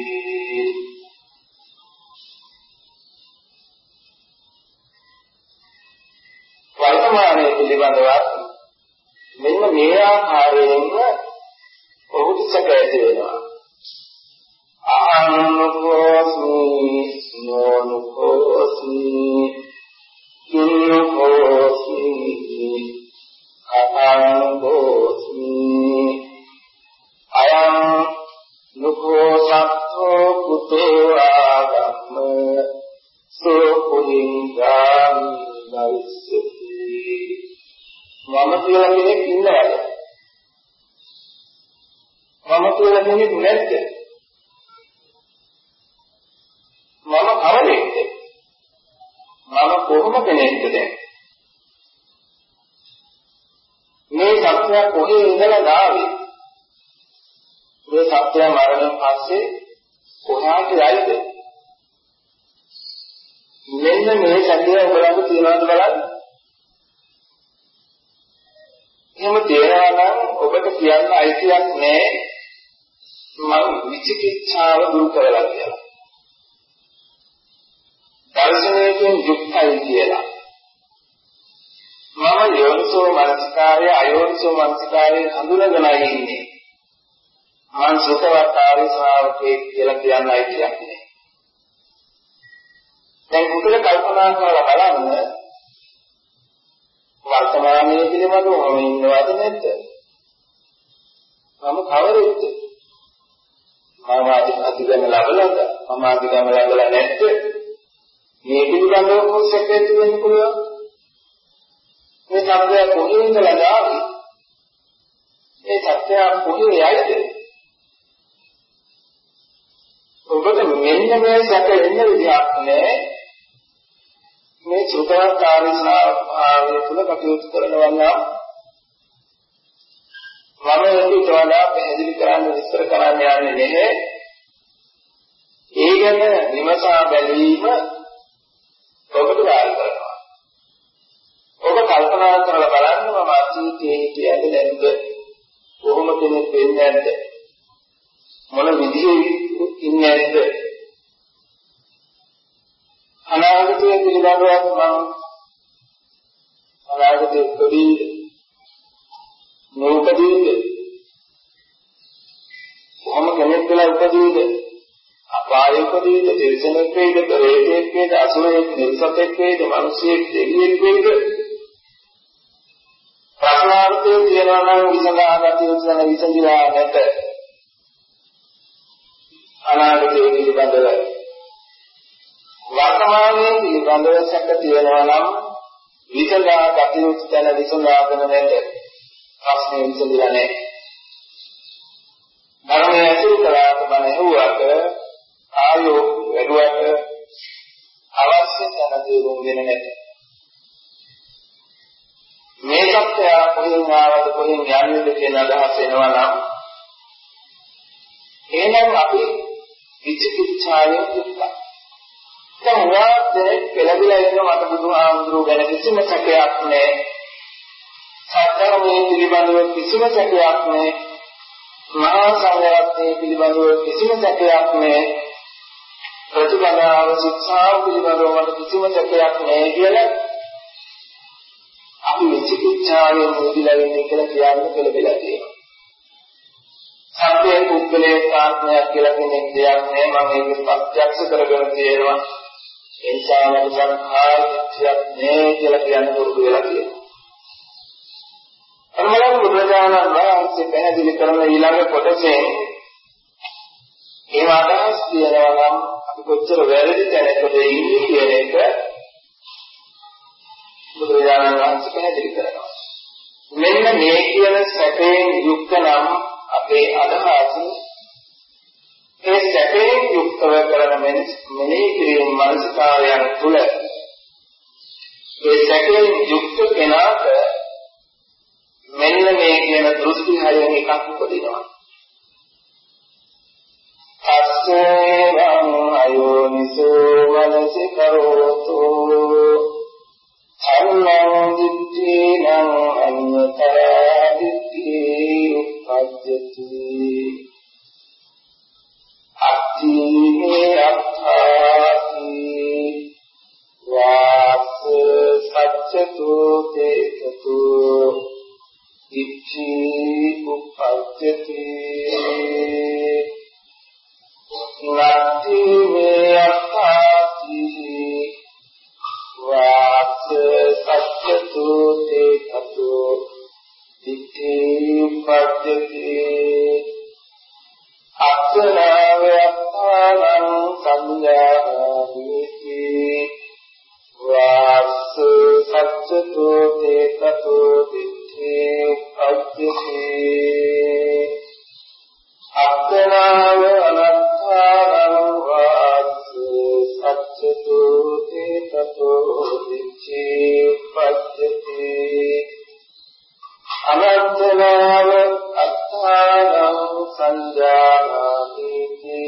වර්තමානයේ පිළිබඳව මෙන්න මේ ආකාරයෙන්ම ඔහුට සැක ඇති වෙනවා. අනුකෝසී නෝනුකෝසී කිනුකෝසී අතංකෝසී අයං නුකෝසත්තෝ කුතෝ ආගම්ම සෝපුලිංගාමි නයිස්සති. මම කියලා කෙනෙක් ඉන්නවද? මම කියලා කෙනෙක් නැද්ද? මම කවදෙක්ද? මම කොහොම කෙනෙක්ද දැන්? මේ සත්‍යය කොහේ ඉඳලා ආවේ? මේ සත්‍යය මරණයෙන් පස්සේ කොහාට යයිද? මෙන්න මේ සත්‍යය ඔයගලන්ට තියනවාද බලන්න. එහෙම තියනවා නම් ඔබට කියන්න අයිතියක් නැහැ මම විචිකිච්ඡාව දුරු කරලා කියලා. දර්ශනයෙන් යුක්තයි කියලා. මම යෝනිසෝ මනසිකාරය අයෝනිසෝ මනසිකාරය හඳුනගෙනයි ඉන්නේ. මම සුතවතාරි ශ්‍රාවකෙක් කියලා කියන්නයි කියන්නේ. දැන් මුදල කල්පනා කරලා බලන්න වර්තමානයේ පිළිබඳව මම ඉන්නවද නැද්ද? මම කවරෙක්ද? මම අධිගම ලැබලාද? මම අධිගම ලැබලා නැද්ද? මේ පිළිබඳව කොහොමද වෙන්න පුළුවන්? මේ සත්‍යය කොහේ ඉඳලා ආවේ? මේ සත්‍යය කොහේ යයිද? ඔබට මෙන්න මේ සැක එන්න විදිහක් නැහැ. මේ සුතවකාරී ශ්‍රාවකය තුල කටයුතු කරනවා නම් මම ඒක වඩා පැහැදිලි කරන්න විස්තර කරන්න යන්නේ නැහැ. ඒ ගැන විමසා බැලීම ඔබට වාරි කරනවා. ඔබ කල්පනා කරලා බලන්න මම අතීතයේ හිටියද නැද්ද? කොහොම කෙනෙක් වෙන්නේ නැද්ද? මොන විදිහේ ඉන්නේ නැද්ද? අනාගතයේ පිළිබඳව මම අනාගතයේ උපදීද? නෝපදීද? කොහොම කෙනෙක් වෙලා උපදීද? අපායේ උපදීද? දෙවිසෙනෙක් වේද? ප්‍රේතෙක් වේද? අසුරෙක්, නිර්සතෙක් වේද? මිනිසෙක්, දෙවියෙක් වේද? ප්‍රශ්නාර්ථයේ තියනවා නම් විසඳාගත යුතු විසඳිලා නැත. අනාගතයේ පිළිබඳව වර්තමානයේ පිළිබඳව සැක තියෙනවා නම් විසඳා ගත යුතු තැන විසඳාගෙන නැත. ප්‍රශ්නේ විසඳලා නැහැ. ධර්මයේ අසුර කළාට මම ඇහුවට ආයෝ වැඩුවට අවශ්‍ය තැන තේරුම් ගෙන නැත. මේ සත්‍යය කොහෙන් ආවද කොහෙන් යන්නේද කියන අදහස එනවා නම් එහෙනම් අපි විචිකිච්ඡාවෙන් යුක්තයි. දැන් වාදයේ පෙළඹිලා ඉන්න මට බුදුහාමුදුරුවෝ ගැන කිසිම සැකයක් නැහැ. සත්‍යයේ පිළිබඳව කිසිම සැකයක් නැහැ. මහා සංඝරත්නයේ පිළිබඳව කිසිම සැකයක් නැහැ. ප්‍රතිපදාව ශික්ෂාව පිළිබඳව මට කිසිම සැකයක් නැහැ කියලා අපි විචිකිච්ඡාවෙන් මුදිලා ඉන්නේ කියලා කියන්නේ පෙළඹිලා තියෙනවා. සත්‍යයේ පුද්ගලයේ ආත්මයක් කියලා කෙනෙක් දෙයක් නෑ. මම ඒක ප්‍රත්‍යක්ෂ කරගෙන තියෙනවා. ඒ නිසා මට සංඛාරයක් නෑ කියලා කියන්න පුරුදු වෙලා තියෙනවා. අනුමලන් බුදුරජාණන් වහන්සේ පැහැදිලි කරන ඊළඟ කොටසේ ඒ අදහස් කියනවා නම් අපි කොච්චර වැරදි තැනකද ඉන්නේ කියන එක බුදුරජාණන් වහන්සේ පැහැදිලි කරනවා. මෙන්න මේ කියන සැපයෙන් යුක්ත නම් අපේ අදහස ඒ සැපයෙන් යුක්තව කරන මෙනෙහි කිරීම මනසකාරයන් තුළ ඒ සැපයෙන් යුක්ත කෙනාට මෙන්න මේ කියන දෘෂ්ටි හයෙන් එකක් උපදිනවා. අස්සේවං අයෝනිසෝ මනසිකරෝතෝ සම්මං දිට්ඨිනං අඤ්ඤතරා දිට්ඨි උප්පජ්ජති අත්ථීනේ අත්ථාති වාස සච්චතෝ තේතෝ දිට්ඨි උප්පජ්ජති නත්ථීනේ අත්ථාති වාස සච්චතෝ තේතෝ දිට්ඨි උප්පජ්ජති අත්ථාවයං සංඥාති වාස සච්චතෝ තේතෝ දිට්ඨි උප්පජ්ජති අත්ථාව අනත්ථාං වාස සච්චතෝ තේතෝ දිට්ඨි උප්පජ්ජති අනත්තනාව අත්ථාං සංජානාති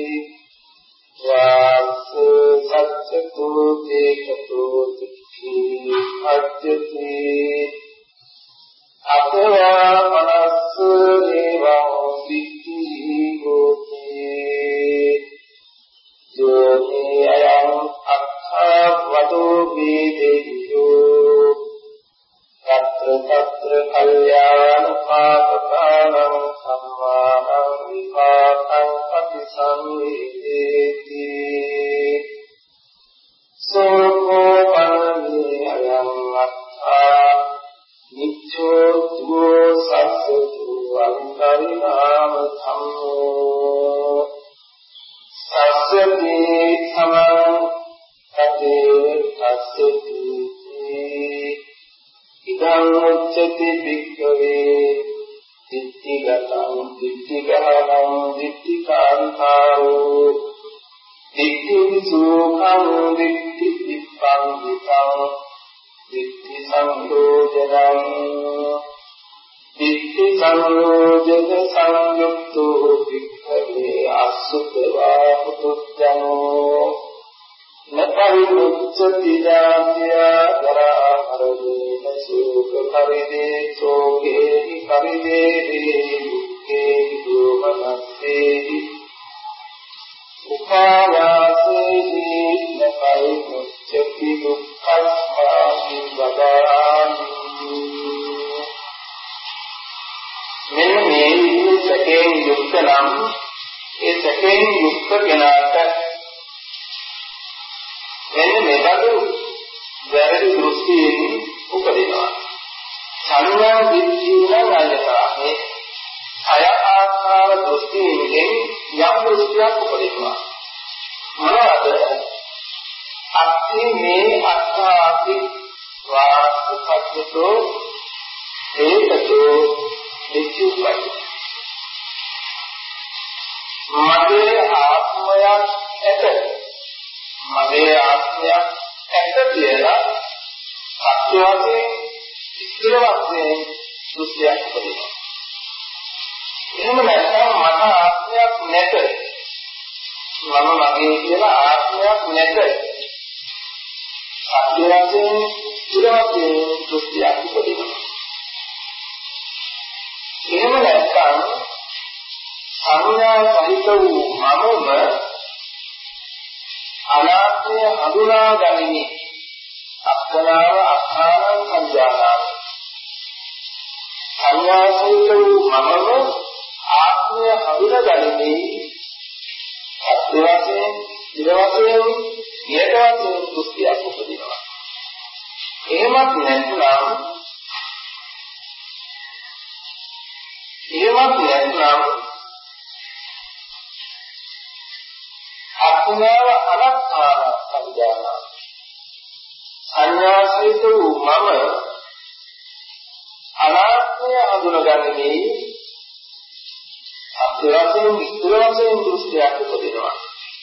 වාස සච්චතෝ තේතෝ දිට්ඨි උප්පජ්ජති අතවා මනස්ස ඒවං දිට්ඨි හෝති යෝනි අයං අත්ථා වදෝ වේදේයෝ తత్ర కళ్యాణ పాపకానం సమ్మానం విపాకం పతిసంవేదేతి సోకో పరమే అయం అత్థా నిత్యో దుః సత్సతు అంతరినామ ధమ్మో సస్యతి సమం తతే తస్యతి ඉදං උච්චති භික්ඛවේ දිට්ඨිගතං දිට්ඨිගහනං දිට්ඨිකාන්තාරෝ දිට්ඨි සෝඛං දිට්ඨි විප්පං විතං දිට්ඨි සංයෝජනං දිට්ඨි සංයෝජන සංයුක්තෝ භික්ඛවේ අසුතවා පුතුජනෝ නපරිමුච්ඡති ජාත්‍යා දරා හරදේන සෝක පරිදේ සෝකේ පරිදේ දුක්ඛේ දෝමනස්සේහි උපායාසේහි නපරිමුච්ඡති දුක්ඛස්මාහි වදාමි. මෙන්න මේ සැකයෙන් යුක්ත නම් ඒ සැකයෙන් යුක්ත කෙනාට මෙන්න මෙබඳු වැරදි දෘෂ්ටියෙන් උපදිනවා. සංඥා දිට්ඨිය නැගතානේ අය ආකාර දෘෂ්ටියෙන් යම් දෘෂ්ටියක් උපදිනවා. මොනවාද? අත්ති මේ අත්තාති වාසුපත්තෝ ඒකතෝ නිච්චුපයි. මගේ ආත්මයක් ඇත. මගේ ආත්මයක් ඇත කියලා සත්‍ය වශයෙන් ස්ථිර වශයෙන් දෘෂ්ටියක් උපදිනවා. එහෙම නැත්නම් මට ආත්මයක් නැත. මම මගේ කියලා ආත්මයක් නැත. සත්‍ය වශයෙන් ස්ථිර වශයෙන් දෘෂ්ටියක් උපදිනවා. එහෙම නැත්නම් සංඥා සහිත වූ මමම අනාත්මය හඳුනා ගනිමි. අක්ඛනාව අක්ඛානං සංජානාමි. සංඥා සහිත වූ මමම ආත්මය හඳුනා ගනිමි. සත්‍ය වශයෙන්, ඉර වශයෙන්, නියත වශයෙන් දෘෂ්ටියක් උපදිනවා. එහෙමත් නැත්නම් අක්ඛනාව අනක්ඛාන සංජානාමි. සංඥා සහිත වූ මම අනාත්මය හඳුනගන්නේ සත්‍ය වශයෙන් ස්ථිර වශයෙන් දෘෂ්ටියක් උපදිනවා.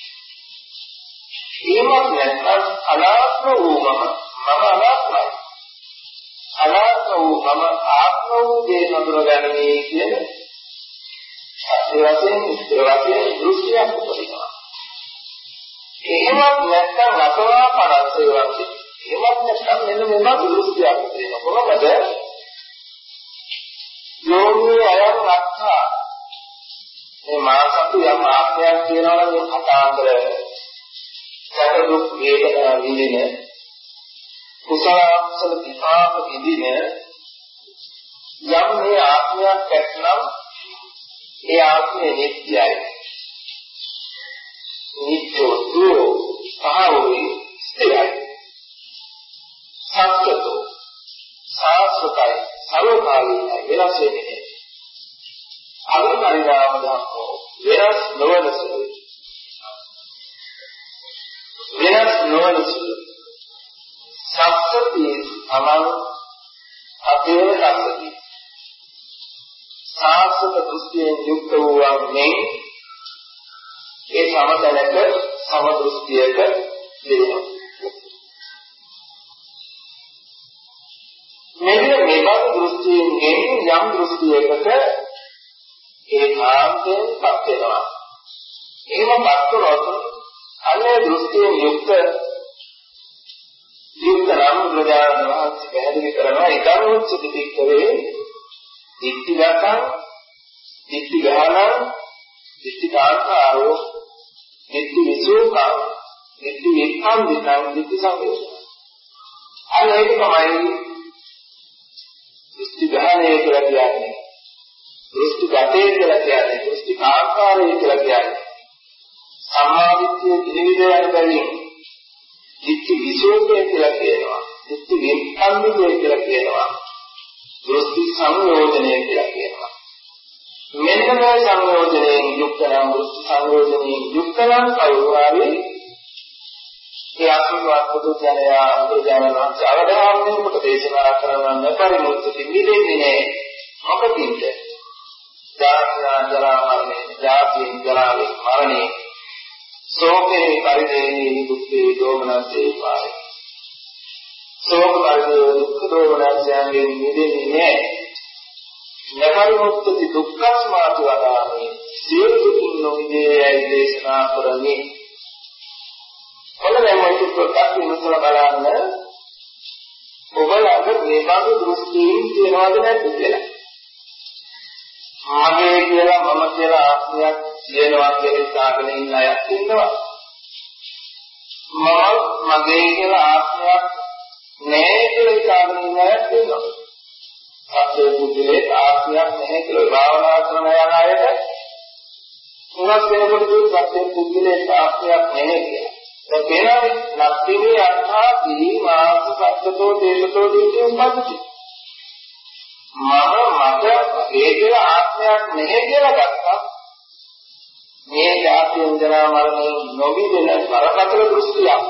එහෙමත් නැත්නම් අනාත්ම වූ මම අනාත්මයි. අනාත්ම වූ මම ආත්ම වූ දේ හඳුනගන්නේ කියන සත්‍ය වශයෙන් ස්ථිර වශයෙන් දෘෂ්ටියක් උපදිනවා. එහෙමත් නැත්නම් රසවා පරස්සේ වගේ. එහෙමත් නැත්නම් මෙන්න මේවා දෘෂ්ටියක් උපදිනවා. කොහොමද? යෝනි අයං රක්ඛා. මේ මාසතු යම් ආත්මයක් කියනවා නම් මේ කතාන්තර සැපදුක් වේදනා විඳින කුසලාංශල විපාක විඳින යම් මේ ආත්මයක් ඇත්නම් ඒ ආත්මය නිත්‍යයි. නිත්‍යෝ සහවෝයි ස්ථිරයි. සත්‍යතෝ සාස්වතයි සර්වකාලීනයි වෙනස් වෙන්නේ. අනුපරිණාම ධර්මෝ වෙනස් නොවනසුයි. වෙනස් නොවනසුයි. සත්‍යති අමං අපේ රසති. සාස්වත දෘෂ්ටියෙන් යුක්ත වූවන්නේ ඒ සමතලක සමදෘෂ්ටියක දෙනවා. මෙන්න මේ බඳු දෘෂ්ටියෙන් යම් දෘෂ්ටියකට ඒකාන්තයෙන් පත් වෙනවා. එහෙම පත් වුණොත් අන්නේ දෘෂ්ටියෙන් යුක්ත නම් බුදුරජාණන් වහන්සේ පැහැදිලි කරනවා ඊතර උච්ච දික්කවේ දික්තිගතං දික්තිගානං දික්තිකාකාරෝ දික්ති විසෝකං දික්ති වික්ඛම් විතං දික්ති සංවේදන. අනේ තමයි දික්තිගානය කියලා කියන්නේ. දෘෂ්ටි ගතේ කියලා කියන්නේ දෘෂ්ටි ආකාරය කියලා කියන්නේ සම්මාදිට්ඨිය දිවිද යන බැවින් දිට්ඨි විසෝකය කියලා කියනවා දිට්ඨි වික්ඛම්මිකය කියලා කියනවා දෘෂ්ටි සංයෝජනය කියලා කියනවා. මෙන්න මේ සංයෝජනයෙන් යුක්ත නම් දෘෂ්ටි සංයෝජනයෙන් යුක්ත නම් කවුරුහරි ඒ අසුරවත් පුදුජනයා බුදුජානක අවදාහරණය කොට දේශනා කරන පරිමුක්ති නිදෙන්නේ මොකකින්ද? ජරා මරණේ සෝකේ පරිදේනී දුක්ඛේ දෝමනසේ පාරේ. සෝක පරිදේ දුක්ඛ දෝමනසයන්ගෙන් මිදෙන්නේ නැහැ. නපරිමුක්ති දුක්ඛස්මාතු වදාමේ සියලු දුකින් නොමිදේයි දේශනා කරන්නේ. ඔන්න මේ පොතක් විමසලා බලන්න ඔබලගේ මේ බඳු දෘෂ්ටියින් තියනවද නැද්ද කියලා. මගේ කියලා මම කියලා ආත්මයක් කියනවා කියන සාකලෙ ඉන්න අයත් ඉන්නවා. මගේ කියලා ආත්මයක් නැහැ කියලා සාකලෙ ඉන්න අයත් ඉන්නවා. සත්‍ය බුද්ධිලේ ආත්මයක් නැහැ කියලා භාවනා කරන යන අයට උනස් වෙනකොට සත්‍ය බුද්ධිලේ ආත්මයක් නැහැ කියලා. ඒ පේනවානේ නැත්නම් අර්ථාදී මාස සත්‍යතෝ දේශතෝ දිට්ඨි උපදිති. මට ඒ කියලා ආත්මයක් නැහැ කියලා ගත්තා. මේ ජාති ඉන්ද්‍රා මරණය නොවිදෙන බරපතල දෘෂ්ටියක්.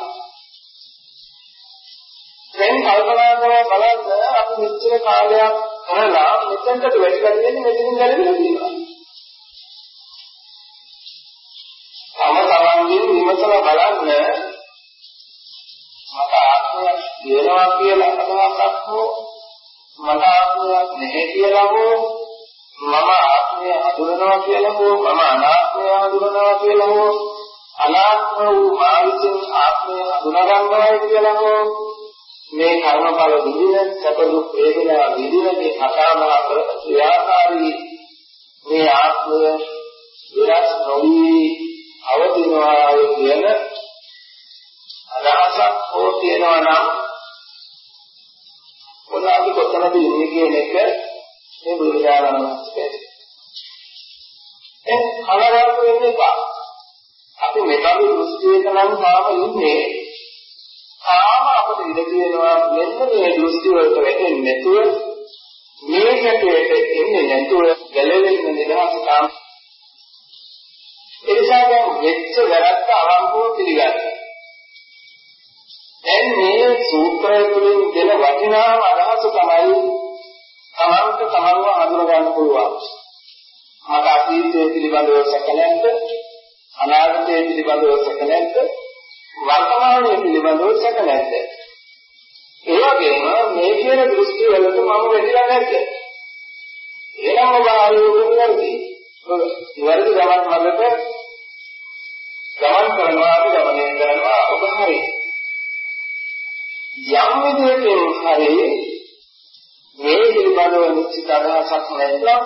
දැන් කල්පනා කරලා බලන්න අපි මෙච්චර කාලයක් කරලා මෙතෙන්ට වැඩිලා තියෙන්නේ මෙතනින් ගැලවෙලා තියෙනවා. තමන්ගෙන් විමසලා බලන්න මට ආත්මයක් තියෙනවා කියලා අදහසක් හෝ මට ආත්මයක් නැහැ කියලා හෝ මම ආත්මය හඳුනනවා කියලා හෝ මම අනාත්මය හඳුනනවා කියලා හෝ අනාත්ම වූ මා විසින් ආත්මය හඳුනගන්නවා කියලා හෝ මේ කර්මඵල විදින සැපදුක් වේදනා විදින මේ කතාමහ ක්‍රියාකාරී මේ ආත්මය විරස් නොවි අවදිනවා කියන අදහසක් හෝ තියෙනවා නම් මොනවාද කොතනද ඉන්නේ කියන එක මේ බුදුරජාණන් වහන්සේ ඒ කලවරක් වෙන්න එපා. අපි මෙතන දෘෂ්ටියක නම් තාම ඉන්නේ. තාම අපිට ඉඩ තියෙනවා මෙන්න මේ දෘෂ්ටි වලට වැටෙන්නේ නැතුව මේ කැටේට එන්නේ නැතුව ගැලවෙන්න නිදහස තාම. ඒ නිසා දැන් මෙච්ච වැරද්ද අවංකව පිළිගන්න. දැන් මේ සූත්‍රය තුළින් දෙන වටිනාම අදහස තමයි තමන්ට තමන්ව හඳුනා ගන්න පුළුවන්. මට අතීතයේ පිළිබඳව සැක නැද්ද? අනාගතයේ පිළිබඳව සැක නැද්ද? වර්තමානයේ පිළිබඳව සැක නැද්ද? ඒ වගේම මේ කියන දෘෂ්ටි වලට මම වැටිලා නැද්ද? එනම් ඔබ ආයෝගයෙන් වැඩි. ඉවරද ගමන් මඟට ගමන් කරනවා අපි ගමනය කරනවා ඔබ හරියි. යම් විදිහකින් හරි මේ පිළිබඳව නිශ්චිත අදහසක් නැත්නම්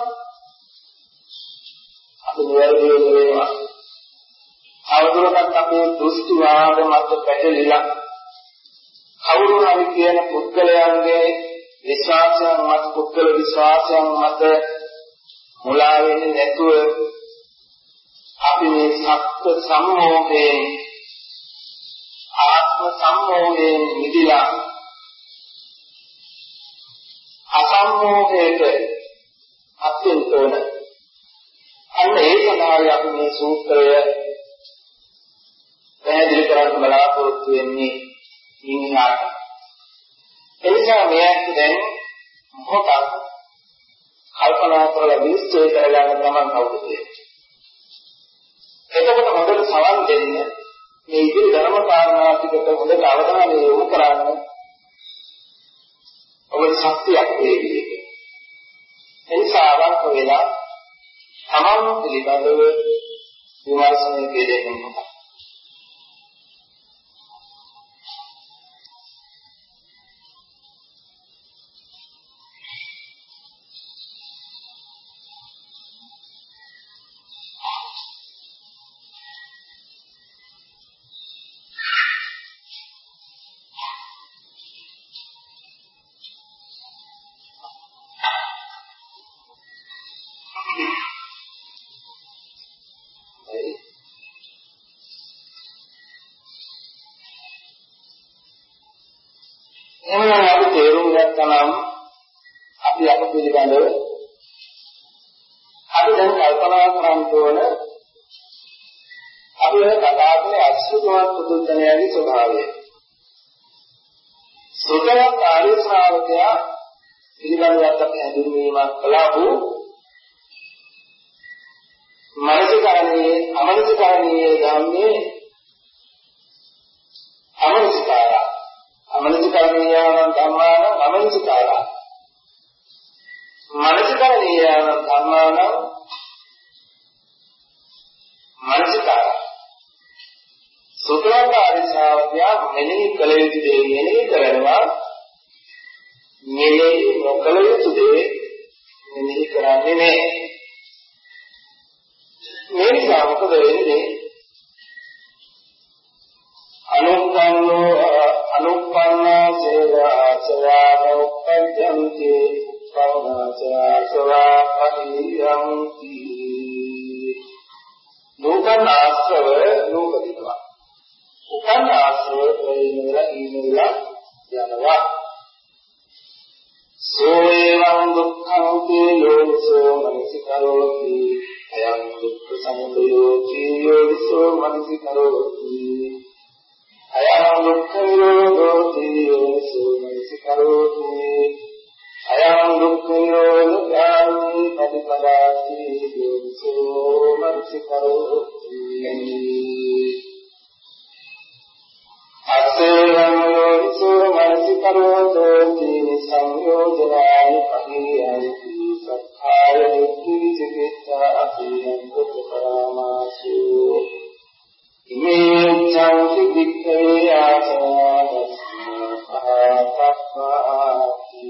අපි නිවැරදිව වෙනවා. අවුරුද්දක් අපේ දෘෂ්ටි වාද මත පැටලිලා කවුරු හරි කියන පුද්ගලයන්ගේ විශ්වාසයන් මත පුද්ගල විශ්වාසයන් මත මුලා වෙන්නේ නැතුව අපි මේ සත්‍ය සම්මෝහයෙන් ආත්ම සම්මෝහයෙන් මිදලා අසම්මෝහයට අත්‍යන්ත වන අන්න ඒ සඳහා අපි මේ සූත්‍රය පැහැදිලි කරන්න බලාපොරොත්තු වෙන්නේ ඉන්නාට. එනිසා මේක දැන් මොකක්ද කල්පනා කරලා විශ්ලේෂණය කරගන්න ගමන් කවුද කියන්නේ. එතකොට හොඳට සවන් දෙන්න මේ ඉදිරි ධර්ම කාරණා ටිකට හොඳට අවධානය යොමු කරන්න ඔබට ශක්තියක් වේවි. එනිසා අවංක වෙලා තමන් පිළිබඳව විමර්ශනය කෙරෙන්න ඕන. එහෙනම් අපි තේරුම් ගත්තා නම් අපි අප පිළිබඳව අපි දැන් කල්පනා කරන්න ඕන අපි වෙන කතා කරන්නේ අසුභවත් පුදුජනයාගේ ස්වභාවය. සුතවත් ආර්ය ශ්‍රාවකයා පිළිබඳව අපි හඳුන්වීමක් කළා වූ මනසිකරණයේ අමනසිකරණයේ ධම්මේ අමනසිකාරා අමනසිකරණීයන ධම්මාන අමනසිකාරා මනසිකරණීයන ධම්මාන මනසිකාරා සුතවත් ආර්ය ශ්‍රාවකයා මෙනෙහි කළ යුතු දේ මෙනෙහි කරනවා මෙනෙහි නොකළ යුතු දේ මෙනෙහි කරන්නේ නැහැ. මේ නිසා මොකද වෙන්නේ? අනුප්පන්නා සේවාසයාන උපජ්ජන්ති පවනාසයා පරියන්ති නූතන ආශ්‍රව නූපදිනවා. උපන්න ආශ්‍රව ප්‍රේමලා ඉන්නලා යනවා. සෝයවා අයං දුක්ඛං තේයෝසෝ මනසිකරෝති අයං දුක්ඛ සමුදයෝ තේයෝසෝ මනසිකරෝති අයං දුක්ඛ නිරෝධෝ තේයෝසෝ මනසිකරෝති අයං දුක්ඛ නිරෝධානි පටිපදාති තේයෝසෝ මනසිකරෝති අසේවං යෝනිසෝ මනසිකරෝති සංයෝජනානි පරියන්ති සක්ඛාය දිට්ඨි චිකිත්සා අසේවං කුප්පරාමාසු ඉමේ චංති වික්ඛේ ආසාදස්සාප්පාති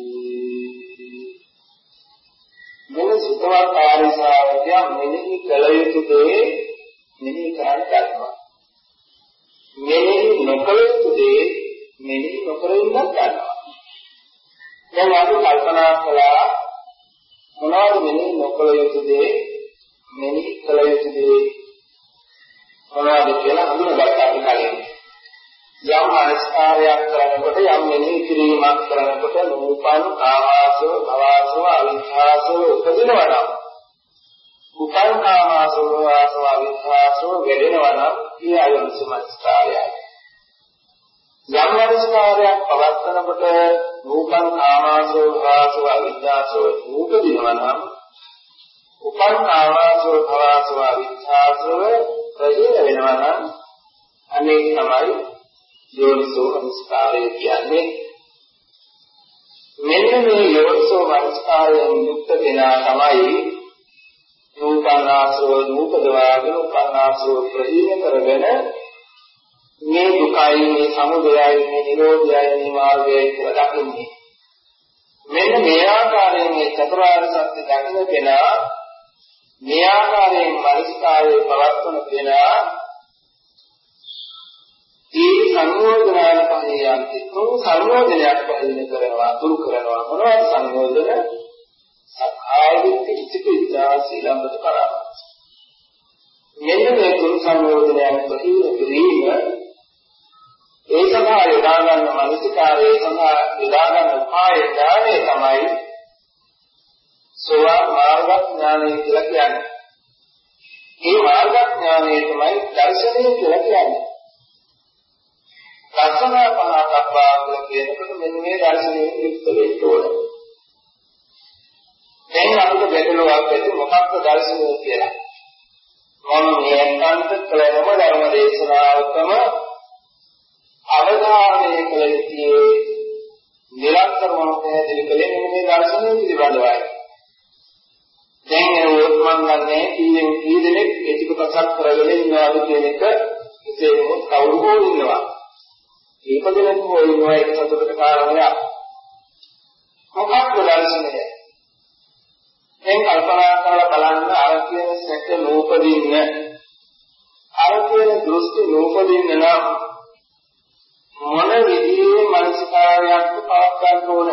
මෙන්න සුතවත් ආරිසාවකය මෙනෙහි කළ යුතු දේ මෙනෙහි කරන්න ගන්නවා මෙනෙහි නොකළ යුතු දේ මෙනෙහි නොකර ඉන්නත් ගන්නවා. දැන් අපි කල්පනා කළා මොනවද මෙනෙහි නොකළ යුතු දේ මෙනෙහි කළ යුතු දේ මොනවද කියලා හඳුනාගත්තා අපි කලින්. යම් අනිස්කාරයක් කරනකොට යම් මෙනෙහි කිරීමක් කරනකොට නූපන් කාමාසෝ භවසෝ අවිඛාසෝ උපදිනවා නම් උපන් කාමාසෝ භවසෝ අවිඛාසෝ වෙදෙනවා නම් ඒ අයොන්සමස්කාරයයි. යම් අනිස්කාරයක් පවත්නකොට නූපන් කාමාසෝ භවසෝ අවිඛාසෝ උපදිනවා නම් උපන් කාමාසෝ භවසෝ අවිඛාසෝ ප්‍රයෝජන වෙනවා නම් අනේ තමයි යෝනිසෝ මනස්කාරය කියන්නේ. මෙන්න මේ යෝනිසෝ මනස්කාරයෙන් යුක්ත වෙනා තමයි නූපන්නාසෝ නූපදවාගෙන උපන්නාසෝ ප්‍රහීන කරගෙන මේ දුකයි මේ සමුදයයි මේ නිරෝධයයි මේ මාර්ගයයි කියලා දකින්නේ. මෙන්න මේ ආකාරයෙන් මේ චතුරාර්ය සත්‍ය දකින කෙනා මේ ආකාරයෙන් මනස්කාරයේ පවත්වන කෙනා ඒ සංයෝජනාන පරියන්ති තුන් සංයෝජනයක් පරිණ කරනවා දුරු කරනවා මොනවද සංයෝජන සක්කාය දිට්ඨි චිකිත්සා සීලබ්බත පරාමාස මෙන්න මේ තුන් සංයෝජනයන් පරිණ කිරීම ඒ සඳහා යොදා ගන්න මනසිකාරයේ සඳහා යොදා ගන්න උපාය ඥානය තමයි සෝවාන් මාර්ග ඥානය කියලා කියන්නේ. මේ මාර්ග ඥානය තමයි දර්ශනය කියලා කියන්නේ. දර්ශන පහක්වා කියලා කියනකොට මෙන්න මේ දර්ශනයේ යුක්ත වෙන්න ඕන. දැන් අපිට බැලුවක් ඇති මොකක්ද දර්ශනය කියලා. මම මේ අන්ත කලම ධර්ම දේශනාවකම අවධානය කළ යුත්තේ නිරන්තරව පැහැදිලි කළේ මේ දර්ශනය පිළිබඳවයි. දැන් ඒවත් මම ගන්නේ කී දෙනෙක් ඒ ටික ප්‍රසක් කරගෙන ඉන්නවාද කියන එක ඉතින් කවුරු හෝ ඉන්නවා. දීපදෙනෙක් හෝ ඉන්නවා ඒක සතුටට කාරණයක්. මොකක්ද දර්ශනය? දැන් කල්පනා කරලා බලන්න අර කියන සැක නූපදින්න අර කියන දෘෂ්ටි නූපදින්න නම් මොන විදිහේ මනසකාරයක් පවත් ගන්න ඕන?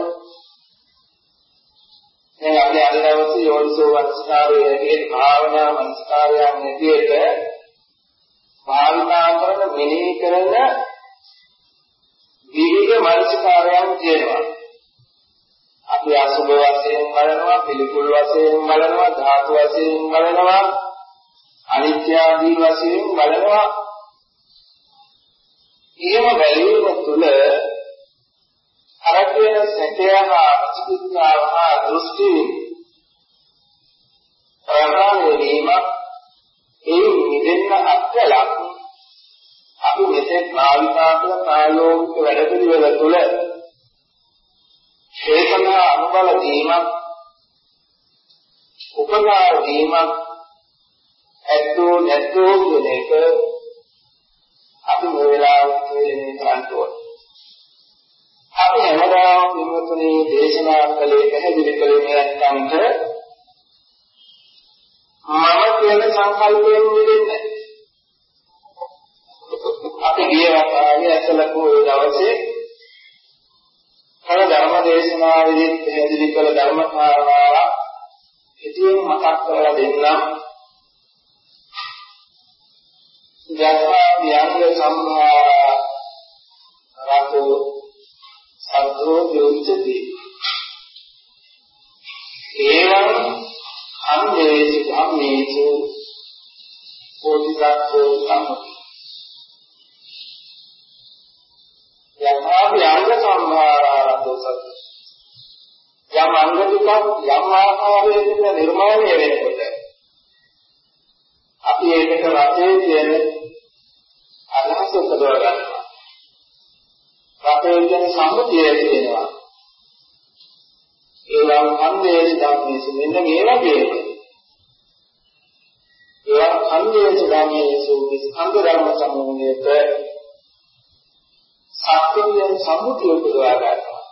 දැන් අපි අද දවසේ යෝනිසෝ මනසකාරයේ කියන භාවනා මනසකාරයන් විදිහට භාවිතා කරන මෙනෙහි කරන විවිධ මනසකාරයන් කියනවා. අපි අසුභ වශයෙන් බලනවා, පිළිකුල් වශයෙන් බලනවා, ධාතු වශයෙන් බලනවා, අනිත්‍ය ආදී වශයෙන් බලනවා. එහෙම බැලීම තුළ අර කියන සැකයහා චිකිත්සාවහා දෘෂ්ටි ප්‍රහාණය වීම ඒ නිදෙන්න අත්ලක් අපි මෙතෙක් භාවිතා කළ ප්‍රායෝගික වැඩපිළිවෙල තුළ ශේෂණ අනුබල දීමක් උපකාර දීමක් ඇත්තෝ නැත්තෝ කියන එක අපි මේ වෙලාවට තේරෙන්නේ කරන්නේ. අපි හැමදාම පින්වතුනි දේශනා කළේ පැහැදිලි කළේ නැත්නම්ට මම කියන සංකල්පයෙන් මිදෙන්නේ. අපි ගිය වතාවේ ඇසලකෝ ඒ දවසේ කල ධර්ම දේශනාවේදී පැහැදිලි කළ ධර්ම කාරණාවක් ඉතින් මතක් කරලා දෙන්නම්. යථා යංග සම්භාර රතෝ සද්දෝ යොච්චති ධම්මේසු පොතිසත්ෝ සම්මුති යමාපි අංග සම්භාරාරතෝ සති යම් අංග ටිකක් යම් ආකාරයකට නිර්මාණය වෙනකොට අපි ඒකට රතේ කියන අදහස උපදව ගන්නවා. රතේ කියන සම්මුතිය කියනවා. ඒවා ඛණ්ඩේසු ධම්මේසු මෙන්න මේ වගේම ඒවා ඛණ්ඩේසු ධම්මේසු ස්කන්ධ ධර්ම සමූහයට සත්‍යයෙන් සම්මුතිය උපදවා ගන්නවා.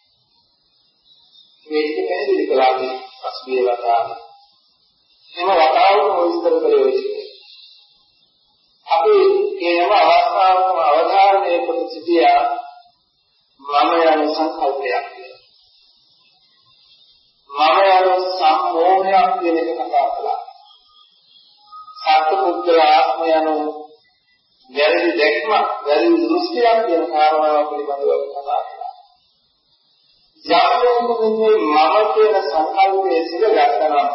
මේක පැහැදිලි කළානේ පස්සේ වතාව. එම වතාවම විස්තර කරේ අපි කියනම අවස්ථාවකම අවධාරණය කොට සිටියා මම යන සංකල්පයක් මම යන සම්මෝහයක් කියන එක කතා කළා. සත්පුද්ගල ආත්ම යන වැරදි දැක්ම වැරදි දෘෂ්ටියක් කියන කාරණාව පිළිබඳව කතා කළා. යම්කෙන්නේ මම කියන සංකල්පයේ සිට ගන්නවා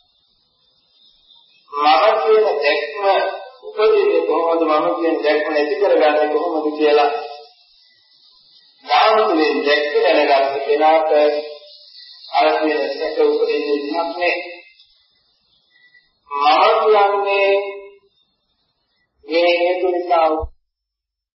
මම කියන දැක්ම උපදින්නේ කොහොමද මම කියන දැක්ම නැති කරගන්නේ කොහොමද කියලා ඥානතුලින් දැක්ක දැනගන්න කෙනාට අර කියන සැක උපදින්නේ නැහැ. මම කියන්නේ මේ හේතු නිසා